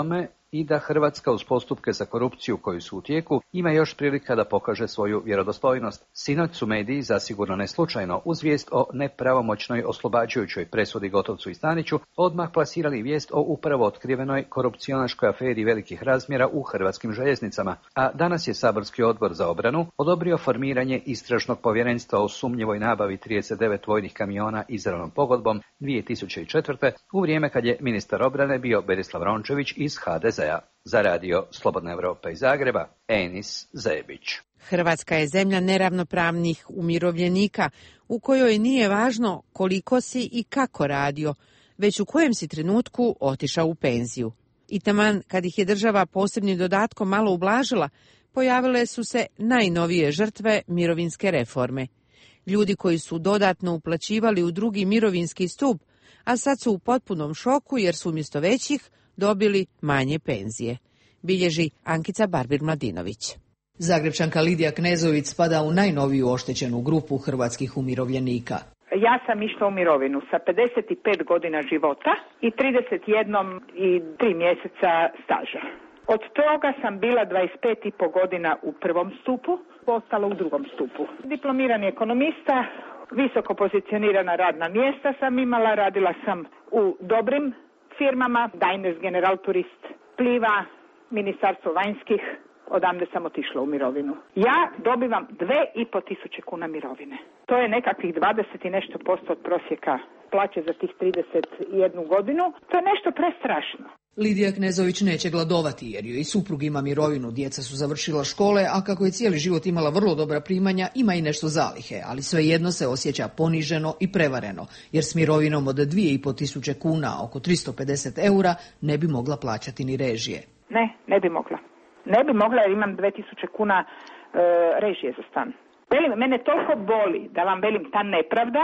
i da Hrvatska uz postupke za korupciju koji su u tijeku ima još prilika da pokaže svoju vjerodostojnost. Sinoć su mediji, zasigurno ne slučajno, uz vijest o nepravomoćnoj oslobađajućoj presudi Gotovcu i Staniću, odmah plasirali vijest o upravo otkrivenoj korupcionaškoj aferi velikih razmjera u Hrvatskim željeznicama, a danas je Saborski odbor za obranu odobrio formiranje istražnog povjerenstva o sumnjivoj nabavi trideset devet vojnih kamiona izravnom pogodbom dvije tisuće četvrte. u vrijeme kad je ministar obrane bio Berislav Rončević iz ha de zea. Za radio Slobodna Evropa iz Zagreba, Enis Zebić. Hrvatska je zemlja neravnopravnih umirovljenika u kojoj nije važno koliko si i kako radio, već u kojem si trenutku otišao u penziju. I taman kad ih je država posebnim dodatkom malo ublažila, pojavile su se najnovije žrtve mirovinske reforme. Ljudi koji su dodatno uplaćivali u drugi mirovinski stup, a sad su u potpunom šoku jer su umjesto većih dobili manje penzije. Bilježi Ankica Barbir-Mladinović. Zagrebčanka Lidija Knezović spada u najnoviju oštećenu grupu hrvatskih umirovljenika. Ja sam išla u mirovinu sa pedeset pet godina života i trideset jedan i tri mjeseca staža. Od toga sam bila dvadeset pet i po godina u prvom stupu, ostala u drugom stupu. Diplomirani ekonomista, visoko pozicionirana radna mjesta sam imala, radila sam u dobrim firmama, Diners, General Turist, Pliva, Ministarstvo vanjskih, odamde sam otišla u mirovinu. Ja dobivam dve i po tisuće kuna mirovine. To je nekakvih dvadeset i nešto posto od prosjeka plaće za tih trideset jednu godinu. To je nešto prestrašno. Lidija Knezović neće gladovati jer joj i suprug ima mirovinu, djeca su završila škole, a kako je cijeli život imala vrlo dobra primanja, ima i nešto zalihe, ali svejedno se osjeća poniženo i prevareno, jer s mirovinom od dvije i po tisuće kuna, oko tristo pedeset eura, ne bi mogla plaćati ni režije. Ne, ne bi mogla. Ne bi mogla jer imam dve tisuće kuna e, režije za stan. Velim, mene toliko boli da vam velim ta nepravda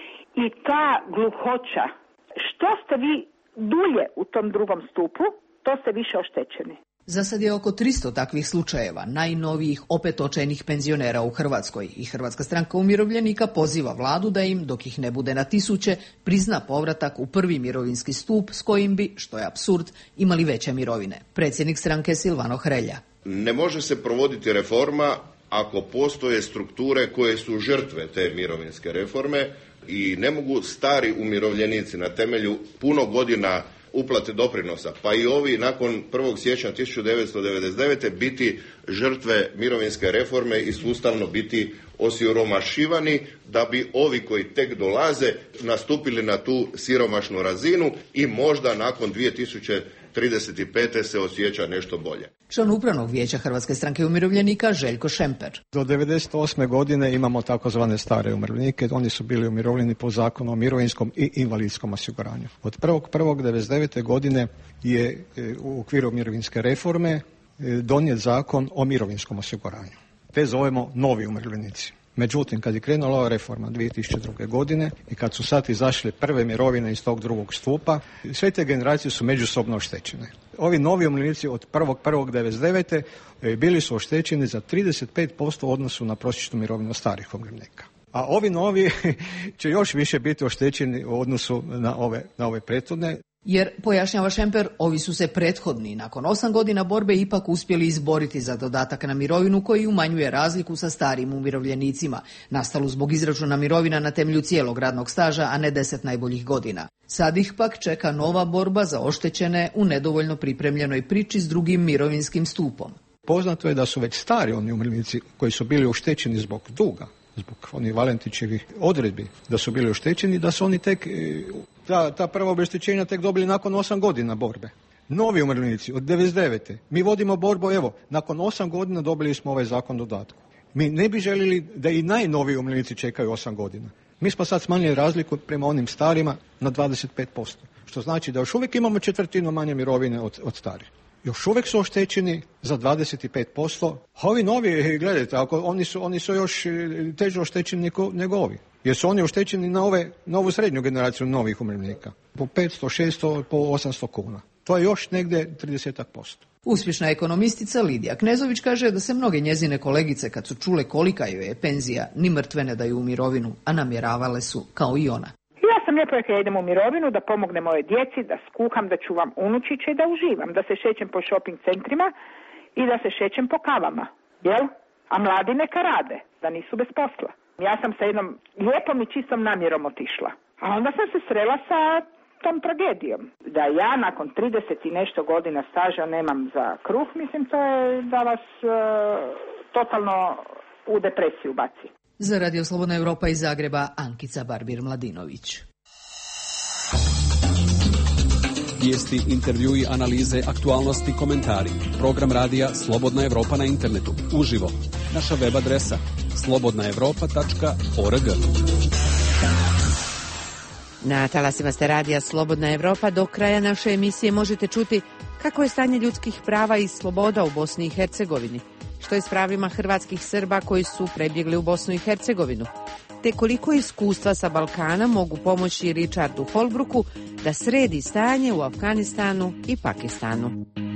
i ta gluhoća. Što ste vi dulje u tom drugom stupu, to ste više oštećeni. Za sad je oko tristo takvih slučajeva, najnovijih opet očajnih penzionera u Hrvatskoj, i Hrvatska stranka umirovljenika poziva vladu da im, dok ih ne bude na tisuće, prizna povratak u prvi mirovinski stup s kojim bi, što je apsurd, imali veće mirovine. Predsjednik stranke Silvano Hrelja. Ne može se provoditi reforma ako postoje strukture koje su žrtve te mirovinske reforme i ne mogu stari umirovljenici na temelju puno godina uplate doprinosa, pa i ovi nakon prvog siječnja tisuću devetsto devedeset devete biti žrtve mirovinske reforme i sustavno biti osiromašivani da bi ovi koji tek dolaze nastupili na tu siromašnu razinu i možda nakon dvije tisuće trideset pete se osjeća nešto bolje. Član upravnog vijeća Hrvatske stranke umirovljenika Željko Šemper. Do devedeset osme godine imamo takozvane stare umirovljenike, oni su bili umirovljeni po zakonu o mirovinskom i invalidskom osiguranju. Od prvog prvog devedeset devete godine je u okviru mirovinske reforme donijet zakon o mirovinskom osiguranju. Te zovemo novi umirovljenici. Međutim, kad je krenula ova reforma dvije tisuće druge. godine i kad su sad izašle prve mirovine iz tog drugog stupa, sve te generacije su međusobno oštećene. Ovi novi umirovljenici od prvog prvog devedeset devete. bili su oštećeni za trideset pet posto u odnosu na prosječnu mirovinu starih umirovljenika. A ovi novi će još više biti oštećeni u odnosu na ove, na ove prethodne. Jer, pojašnjava Šemper, ovi su se prethodni nakon osam godina borbe ipak uspjeli izboriti za dodatak na mirovinu koji umanjuje razliku sa starim umirovljenicima, nastalu zbog izračuna mirovina na temelju cijelog radnog staža, a ne deset najboljih godina. Sad ih pak čeka nova borba za oštećene u nedovoljno pripremljenoj priči s drugim mirovinskim stupom. Poznato je da su već stari oni umirovljenici koji su bili oštećeni zbog duga, zbog onih Valentićevih odredbi, da su bili oštećeni, da su oni tek, ta, ta prva obeštećenja tek dobili nakon osam godina borbe. Novi umirovljenici od devedeset devete. Mi vodimo borbu, evo, nakon osam godina dobili smo ovaj zakon dodatku. Mi ne bi željeli da i najnoviji umirovljenici čekaju osam godina. Mi smo sad smanjili razliku prema onim starima na dvadeset pet posto, što znači da još uvijek imamo četvrtinu manje mirovine od, od starih. Još uvijek su oštećeni za dvadeset pet posto, a ovi novi, gledajte, ako oni su, oni su još teže oštećeni nego, nego ovi. Jer su oni oštećeni na ove, novu srednju generaciju novih umirovljenika. Po petsto, šesto, po osamsto kuna. To je još negdje trideset posto. Uspješna ekonomistica Lidija Knezović kaže da se mnoge njezine kolegice, kad su čule kolika joj je penzija, ni mrtve ne daju u mirovinu, a namjeravale su kao i ona. Ja sam lijepo rekla, ja idem u mirovinu da pomognem moje djeci, da skuham, da čuvam unučiće i da uživam, da se šećem po shopping centrima i da se šećem po kavama, jel? A mladi neka rade, da nisu bez posla. Ja sam sa jednom lijepom i čistom namjerom otišla. A onda sam se srela sa tom tragedijom. Da ja nakon trideset i nešto godina staža nemam za kruh, mislim, to je da vas e, totalno u depresiju baci. Za Radio Slobodna Europa iz Zagreba, Ankica Barbir-Mladinović. Vijesti, intervjui, analize, aktualnosti, komentari. Program radija Slobodna Europa na internetu. Uživo. Naša web adresa slobodna europa tačka org. Na talasima ste radija Slobodna Europa. Do kraja naše emisije možete čuti kako je stanje ljudskih prava i sloboda u Bosni i Hercegovini, što je s pravima hrvatskih Srba koji su prebjegli u Bosnu i Hercegovinu, te koliko iskustva sa Balkana mogu pomoći Richardu Holbrooku da sredi stanje u Afganistanu i Pakistanu.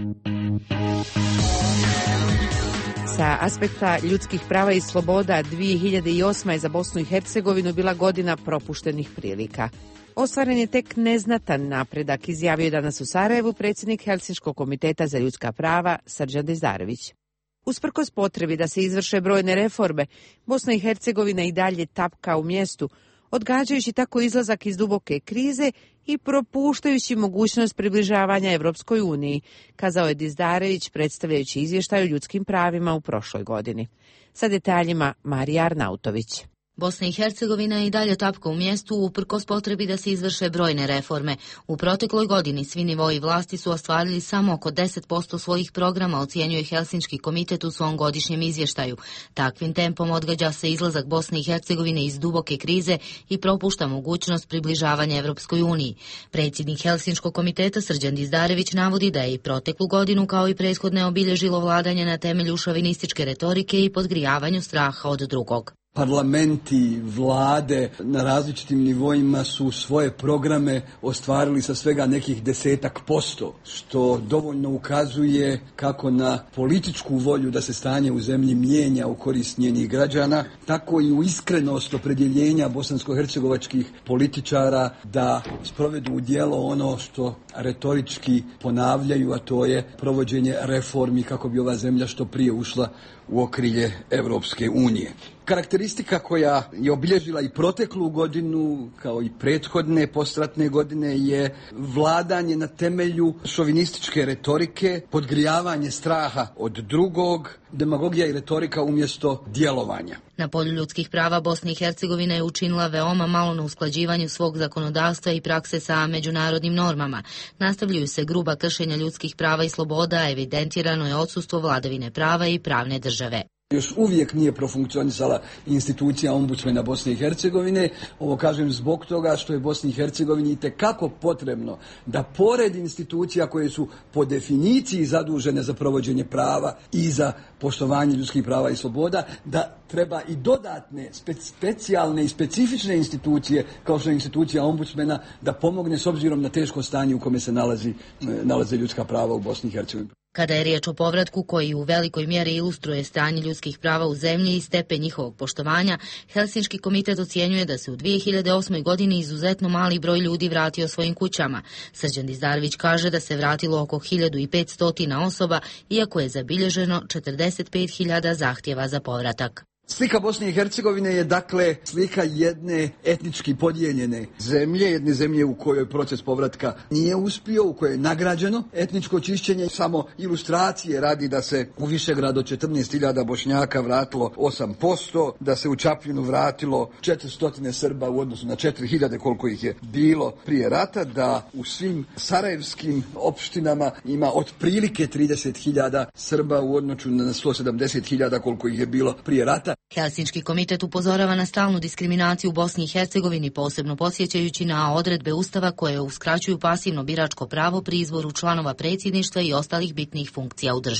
Sa aspekta ljudskih prava i sloboda, dvije hiljade osma je za Bosnu i Hercegovinu bila godina propuštenih prilika. Ostvaren je tek neznatan napredak, izjavio je danas u Sarajevu predsjednik Helsinškog komiteta za ljudska prava Srđan Dizdarević. Usprkos potrebi da se izvrše brojne reforme, Bosna i Hercegovina i dalje tapka u mjestu, odgađajući tako izlazak iz duboke krize i propuštajući mogućnost približavanja Evropskoj uniji, kazao je Dizdarević predstavljajući izvještaj o ljudskim pravima u prošloj godini. Sa detaljima Marija Arnautović. Bosna i Hercegovina je i dalje tapka u mjestu uprkos potrebi da se izvrše brojne reforme. U protekloj godini svi nivoji vlasti su ostvarili samo oko deset posto svojih programa, ocjenjuje Helsinški komitet u svom godišnjem izvještaju. Takvim tempom odgađa se izlazak Bosne i Hercegovine iz duboke krize i propušta mogućnost približavanja Evropskoj uniji. Predsjednik Helsinškog komiteta Srđan Dizdarević navodi da je i proteklu godinu kao i prethodne obilježilo vladanje na temelju šovinističke retorike i podgrijavanju straha od drugog. Parlamenti, vlade na različitim nivoima su svoje programe ostvarili sa svega nekih desetak posto, što dovoljno ukazuje kako na političku volju da se stanje u zemlji mijenja u korist njenih građana, tako i u iskrenost opredjeljenja bosansko-hercegovačkih političara da sprovedu u djelo ono što retorički ponavljaju, a to je provođenje reformi kako bi ova zemlja što prije ušla u okrilje Evropske unije. Karakteristika koja je obilježila i proteklu godinu, kao i prethodne postratne godine, je vladanje na temelju šovinističke retorike, podgrijavanje straha od drugog, demagogija i retorika umjesto djelovanja. Na polju ljudskih prava Bosna i Hercegovina je učinila veoma malo na usklađivanju svog zakonodavstva i prakse sa međunarodnim normama. Nastavljaju se gruba kršenja ljudskih prava i sloboda, a evidentirano je odsustvo vladavine prava i pravne države. Još uvijek nije profunkcionisala institucija ombudsmena Bosne i Hercegovine. Ovo kažem zbog toga što je Bosni i Hercegovini itekako potrebno da pored institucija koje su po definiciji zadužene za provođenje prava i za poštovanje ljudskih prava i sloboda, da treba i dodatne, specijalne i specifične institucije, kao što je institucija ombudsmena, da pomogne s obzirom na teško stanje u kome se nalazi, nalaze ljudska prava u Bosni i Hercegovini. Kada je riječ o povratku koji u velikoj mjeri ilustruje stanje ljudskih prava u zemlji i stepen njihovog poštovanja, Helsinški komitet ocjenjuje da se u dvije hiljade osmoj godini izuzetno mali broj ljudi vratio svojim kućama. Srđan Dizdarević kaže da se vratilo oko hiljadu petsto osoba, iako je zabilježeno četrdeset pet hiljada zahtjeva za povratak. Slika Bosne i Hercegovine je dakle slika jedne etnički podijeljene zemlje, jedne zemlje u kojoj proces povratka nije uspio, u kojoj je nagrađeno etničko čišćenje. Samo ilustracije radi da se u Višegrad od četrnaest hiljada Bošnjaka vratilo osam posto, da se u Čapljinu vratilo četiristo Srba u odnosu na četiri hiljade koliko ih je bilo prije rata, da u svim sarajevskim opštinama ima otprilike trideset hiljada Srba u odnosu na sto sedamdeset hiljada koliko ih je bilo prije rata. Helsinški komitet upozorava na stalnu diskriminaciju u Bosni i Hercegovini, posebno podsjećajući na odredbe Ustava koje uskraćuju pasivno biračko pravo pri izboru članova predsjedništva i ostalih bitnih funkcija u državi.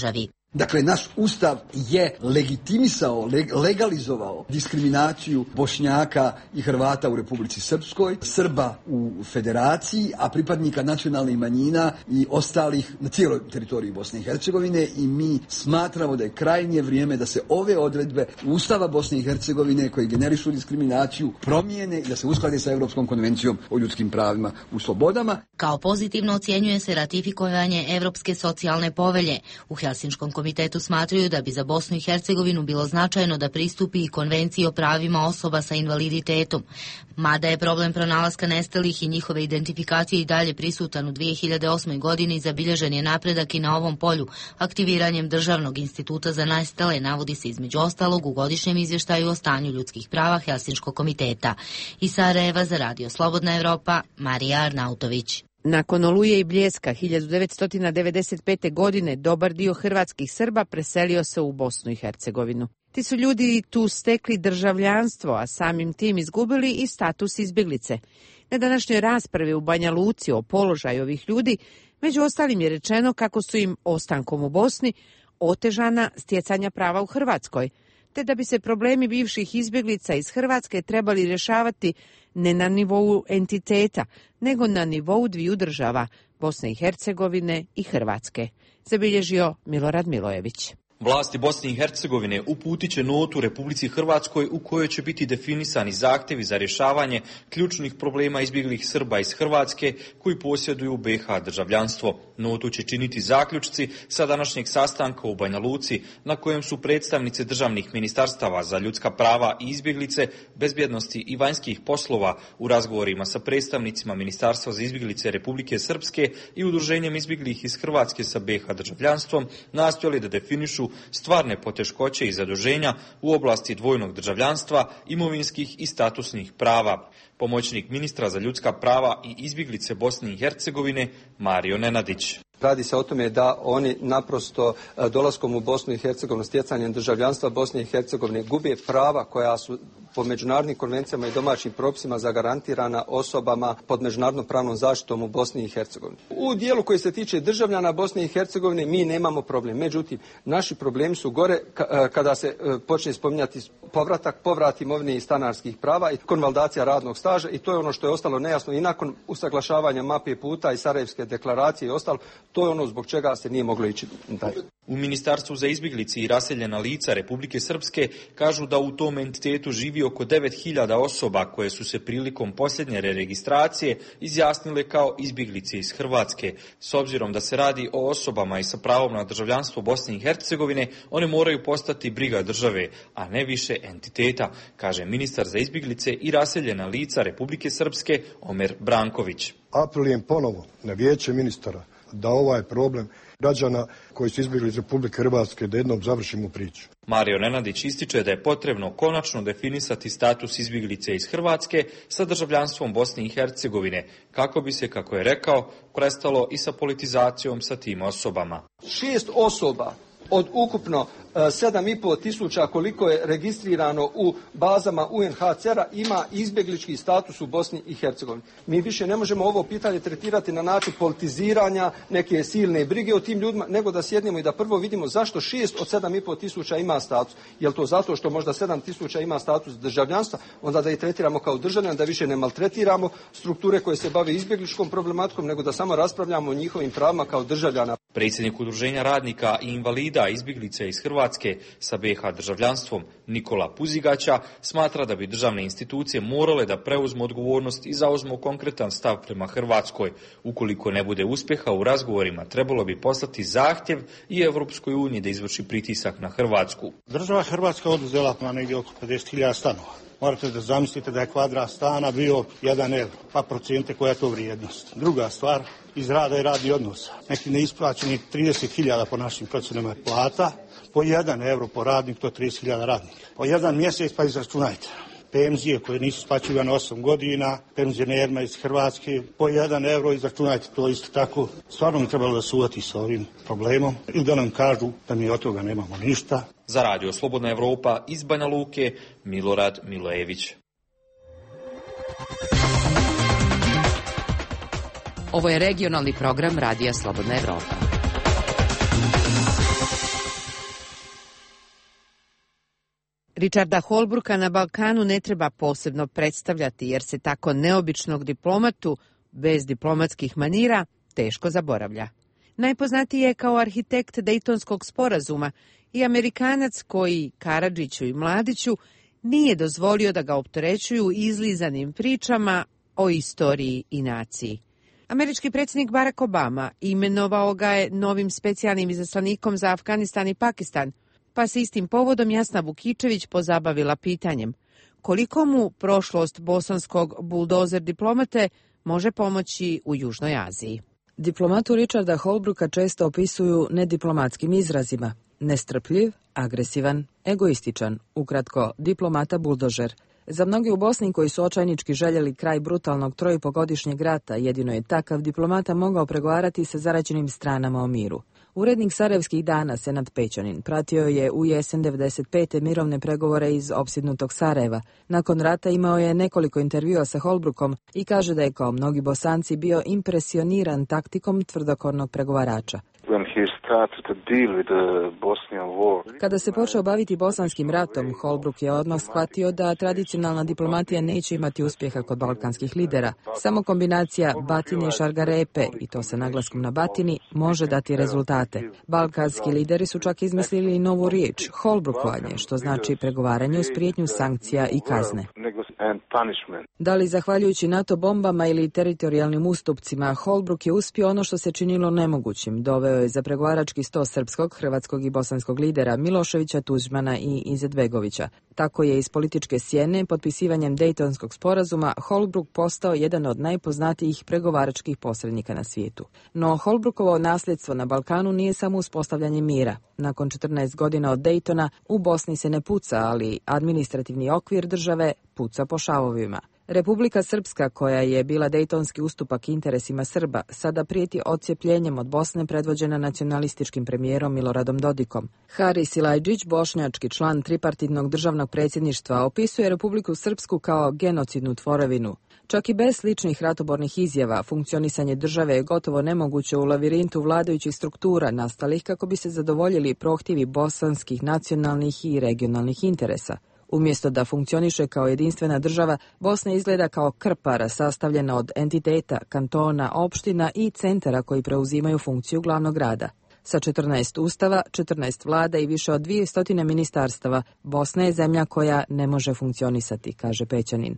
Dakle, naš ustav je legitimisao, legalizovao diskriminaciju Bošnjaka i Hrvata u Republici Srpskoj, Srba u Federaciji, a pripadnika nacionalnih manjina i ostalih na cijeloj teritoriji Bosne i Hercegovine, i mi smatramo da je krajnje vrijeme da se ove odredbe Ustava Bosne i Hercegovine koji generišu diskriminaciju promijene i da se usklade sa Europskom konvencijom o ljudskim pravima u slobodama. Kao pozitivno ocjenjuje se ratifikovanje Evropske socijalne povelje. U Helsinškom komitetu smatraju da bi za Bosnu i Hercegovinu bilo značajno da pristupi i konvenciji o pravima osoba sa invaliditetom. Mada je problem pronalaska nestalih i njihove identifikacije i dalje prisutan u dvije hiljade osmoj. godini, zabilježen je napredak i na ovom polju. Aktiviranjem Državnog instituta za nestale navodi se između ostalog u godišnjem izvještaju o stanju ljudskih prava Helsinškog komiteta. Iz Sarajeva za Radio Slobodna Evropa, Marija Arnautović. Nakon Oluje i Bljeska hiljadu devetsto devedeset pete. godine dobar dio hrvatskih Srba preselio se u Bosnu i Hercegovinu. Ti su ljudi tu stekli državljanstvo, a samim tim izgubili i status izbjeglice. Na današnjoj raspravi u Banja Luci o položaju ovih ljudi, među ostalim je rečeno kako su im ostankom u Bosni otežana stjecanja prava u Hrvatskoj, te da bi se problemi bivših izbjeglica iz Hrvatske trebali rješavati ne na nivou entiteta, nego na nivou dviju država, Bosne i Hercegovine i Hrvatske, zabilježio Milorad Milojević. Vlasti Bosne i Hercegovine uputit će notu Republici Hrvatskoj u kojoj će biti definisani zahtjevi za rješavanje ključnih problema izbjeglih Srba iz Hrvatske koji posjeduju B i H državljanstvo. Notu će činiti zaključci sa današnjeg sastanka u Banja Luci na kojem su predstavnice državnih ministarstava za ljudska prava i izbjeglice, bezbjednosti i vanjskih poslova u razgovorima sa predstavnicima Ministarstva za izbjeglice Republike Srpske i Udruženjem izbjeglih iz Hrvatske sa B i H državljanstvom nastojali da definišu stvarne poteškoće i zaduženja u oblasti dvojnog državljanstva, imovinskih i statusnih prava. Pomoćnik ministra za ljudska prava i izbjeglice Bosne i Hercegovine Mario Nenadić. Radi se o tome da oni naprosto dolaskom u Bosnu i Hercegovinu, stjecanjem državljanstva Bosne i Hercegovine gube prava koja su po međunarodnim konvencijama i domaćim propisima zagarantirana osobama pod međunarodnom pravnom zaštitom u Bosni i Hercegovini. U dijelu koji se tiče državljana Bosne i Hercegovine mi nemamo problem. Međutim, naši problemi su gore kada se počne spominjati povratak, povrat imovine i stanarskih prava i konvalidacija radnog staža, i to je ono što je ostalo nejasno i nakon usaglašavanja mape puta i Sarajevske deklaracije i ostalo. To je ono zbog čega se nije moglo ići dalje. U Ministarstvu za izbjeglice i raseljena lica Republike Srpske kažu da u tom entitetu živi oko devet hiljada osoba koje su se prilikom posljednje registracije izjasnile kao izbjeglice iz Hrvatske. S obzirom da se radi o osobama i sa pravom na državljanstvo Bosne i Hercegovine, one moraju postati briga države, a ne više entiteta, kaže ministar za izbjeglice i raseljena lica Republike Srpske Omer Branković. Apelujem ponovo na vijeće ministara da ovaj problem građana koji su izbjegli iz Republike Hrvatske da jednom završimo priču. Mario Nenadić ističe da je potrebno konačno definisati status izbjeglice iz Hrvatske sa državljanstvom Bosne i Hercegovine, kako bi se, kako je rekao, prestalo i sa politizacijom sa tim osobama. Šest osoba od ukupno sedam i pol tisuća koliko je registrirano u bazama U N H C R-a ima izbjeglički status u Bosni i Hercegovini. Mi više ne možemo ovo pitanje tretirati na način politiziranja, neke silne brige o tim ljudima, nego da sjednemo i da prvo vidimo zašto šest od sedam i pol tisuća ima status. Je li to zato što možda sedam tisuća ima status državljanstva, onda da ih tretiramo kao državljan, da više ne maltretiramo strukture koje se bave izbjegličkom problematikom, nego da samo raspravljamo o njihovim pravima kao državljana. Predsjednik Udruženja radnika i invalida izbjeglice iz Hrvatske sa B i H državljanstvom Nikola Puzigaća smatra da bi državne institucije morale da preuzmu odgovornost i zauzmu konkretan stav prema Hrvatskoj. Ukoliko ne bude uspjeha u razgovorima, trebalo bi poslati zahtjev i Evropskoj uniji da izvrši pritisak na Hrvatsku. Država Hrvatska oduzela na negdje oko pedeset hiljada stanova. Morate da zamislite da je kvadrat stana bio jedan euro, pa procijente koja je to vrijednost. Druga stvar, iz rada i radni odnosa. Neki neisplaćeni trideset hiljada po našim procjenama plata, po jedan euro po radnik, to je trideset hiljada radnika. Po jedan mjesec pa izračunajte. Penzije koje nisu isplaćivane osam godina, penzionerima iz Hrvatske, po jedan euro izračunajte to isto tako. Stvarno mi trebalo da se uvati sa ovim problemom ili da nam kažu da mi od toga nemamo ništa. Za Radio Slobodna Evropa iz Banja Luke, Milorad Milojević. Ovo je regionalni program Radija Slobodna Evropa. Richarda Holbrooka na Balkanu ne treba posebno predstavljati, jer se tako neobičnog diplomatu, bez diplomatskih manira, teško zaboravlja. Najpoznatiji je kao arhitekt Dejtonskog sporazuma i Amerikanac koji Karadžiću i Mladiću nije dozvolio da ga opterećuju izlizanim pričama o istoriji i naciji. Američki predsjednik Barack Obama imenovao ga je novim specijalnim izaslanikom za Afganistan i Pakistan, pa se istim povodom Jasna Vukičević pozabavila pitanjem koliko mu prošlost bosanskog buldozer diplomate može pomoći u Južnoj Aziji. Diplomatu Richarda Holbrooka često opisuju nediplomatskim izrazima. Nestrpljiv, agresivan, egoističan, ukratko diplomata buldožer. Za mnogi u Bosni koji su očajnički željeli kraj brutalnog trojipogodišnjeg rata, jedino je takav diplomata mogao pregovarati sa zaraćenim stranama o miru. Urednik Sarajevskih dana Senad Pećanin pratio je u jesen devedeset pete mirovne pregovore iz opsjednutog Sarajeva. Nakon rata imao je nekoliko intervjua sa Holbrookom i kaže da je kao mnogi Bosanci bio impresioniran taktikom tvrdokornog pregovarača. Kada se počeo baviti bosanskim ratom, Holbrook je odmah shvatio da tradicionalna diplomatija neće imati uspjeha kod balkanskih lidera. Samo kombinacija batine i šargarepe, i to sa naglaskom na batini, može dati rezultate. Balkanski lideri su čak izmislili i novu riječ, holbrookovanje, što znači pregovaranje uz prijetnju sankcija i kazne. Da li zahvaljujući NATO bombama ili teritorijalnim ustupcima, Holbrook je uspio ono što se činilo nemogućim. Doveo je za pregovarački sto srpskog, hrvatskog i bosanskog lidera Miloševića, Tuđmana i Izetbegovića. Tako je iz političke sjene, potpisivanjem Dejtonskog sporazuma, Holbrook postao jedan od najpoznatijih pregovaračkih posrednika na svijetu. No Holbrookovo nasljedstvo na Balkanu nije samo uspostavljanje mira. Nakon četrnaest godina od Dejtona u Bosni se ne puca, ali administrativni okvir države puca po šavovima. Republika Srpska, koja je bila dejtonski ustupak interesima Srba, sada prijeti odcijepljenjem od Bosne predvođena nacionalističkim premijerom Miloradom Dodikom. Haris Silajđić, bošnjački član tripartitnog državnog predsjedništva, opisuje Republiku Srpsku kao genocidnu tvorevinu. Čak i bez sličnih ratobornih izjava, funkcionisanje države je gotovo nemoguće u lavirintu vladajućih struktura nastalih kako bi se zadovoljili prohtjevi bosanskih nacionalnih i regionalnih interesa. Umjesto da funkcioniše kao jedinstvena država, Bosna izgleda kao krpara sastavljena od entiteta, kantona, opština i centara koji preuzimaju funkciju glavnog grada. Sa četrnaest ustava, četrnaest vlada i više od dvjesto ministarstava, Bosna je zemlja koja ne može funkcionisati, kaže Pećanin.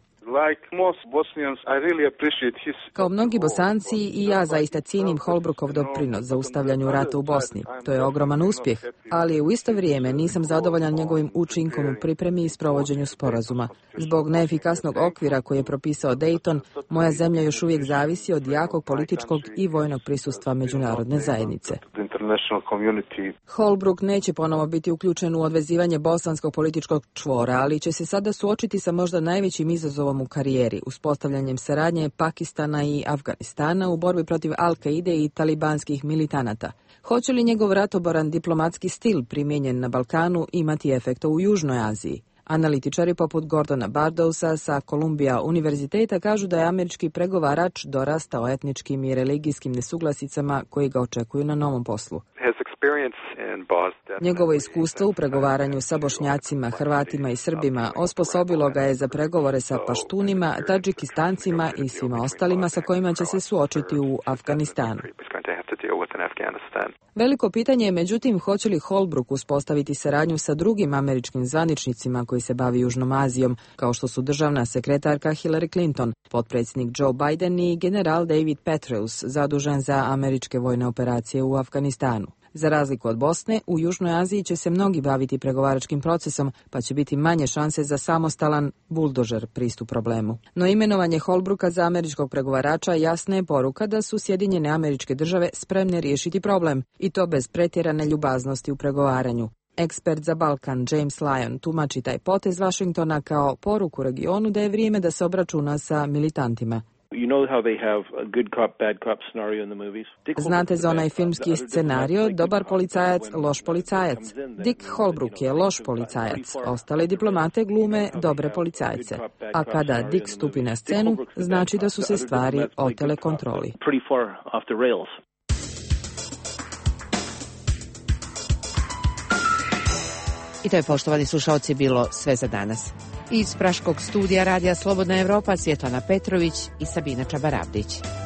Kao mnogi Bosanci i ja zaista cijenim Holbrookov doprinos za ustavljanju rata u Bosni. To je ogroman uspjeh, ali u isto vrijeme nisam zadovoljan njegovim učinkom u pripremi i sprovođenju sporazuma. Zbog neefikasnog okvira koji je propisao Dayton, moja zemlja još uvijek zavisi od jakog političkog i vojnog prisustva međunarodne zajednice. Holbrook neće ponovo biti uključen u odvezivanje bosanskog političkog čvora, ali će se sada suočiti sa možda najvećim izazovom u karijeri, uspostavljanjem saradnje Pakistana i Afganistana u borbi protiv Al-Kaide i talibanskih militanata. Hoće li njegov ratoboran diplomatski stil primijenjen na Balkanu imati efekta u Južnoj Aziji? Analitičari poput Gordona Bardousa sa Columbia univerziteta kažu da je američki pregovarač dorastao etničkim i religijskim nesuglasicama koji ga očekuju na novom poslu. Njegovo iskustvo u pregovaranju sa Bošnjacima, Hrvatima i Srbima osposobilo ga je za pregovore sa Paštunima, Tadžikistancima i svima ostalima sa kojima će se suočiti u Afganistanu. Veliko pitanje je međutim hoće li Holbrook uspostaviti saradnju sa drugim američkim zvaničnicima koji se bavi Južnom Azijom, kao što su državna sekretarka Hillary Clinton, potpredsjednik Joe Biden i general David Petraeus, zadužen za američke vojne operacije u Afganistanu. Za razliku od Bosne, u Južnoj Aziji će se mnogi baviti pregovaračkim procesom, pa će biti manje šanse za samostalan buldožer pristup problemu. No imenovanje Holbrooka za američkog pregovarača jasna je poruka da su Sjedinjene Američke Države spremne riješiti problem, i to bez pretjerane ljubaznosti u pregovaranju. Ekspert za Balkan James Lyon tumači taj potez Washingtona kao poruku regionu da je vrijeme da se obračuna sa militantima. Znate za onaj filmski scenario, dobar policajac, loš policajac. Dick Holbrook je loš policajac, ostale diplomate glume dobre policajce. A kada Dick stupi na scenu, znači da su se stvari otele kontroli. I to je, poštovani slušalci, bilo sve za danas. Iz Praškog studija Radija Slobodna Evropa Svjetlana Petrović i Sabina Čabarabdić.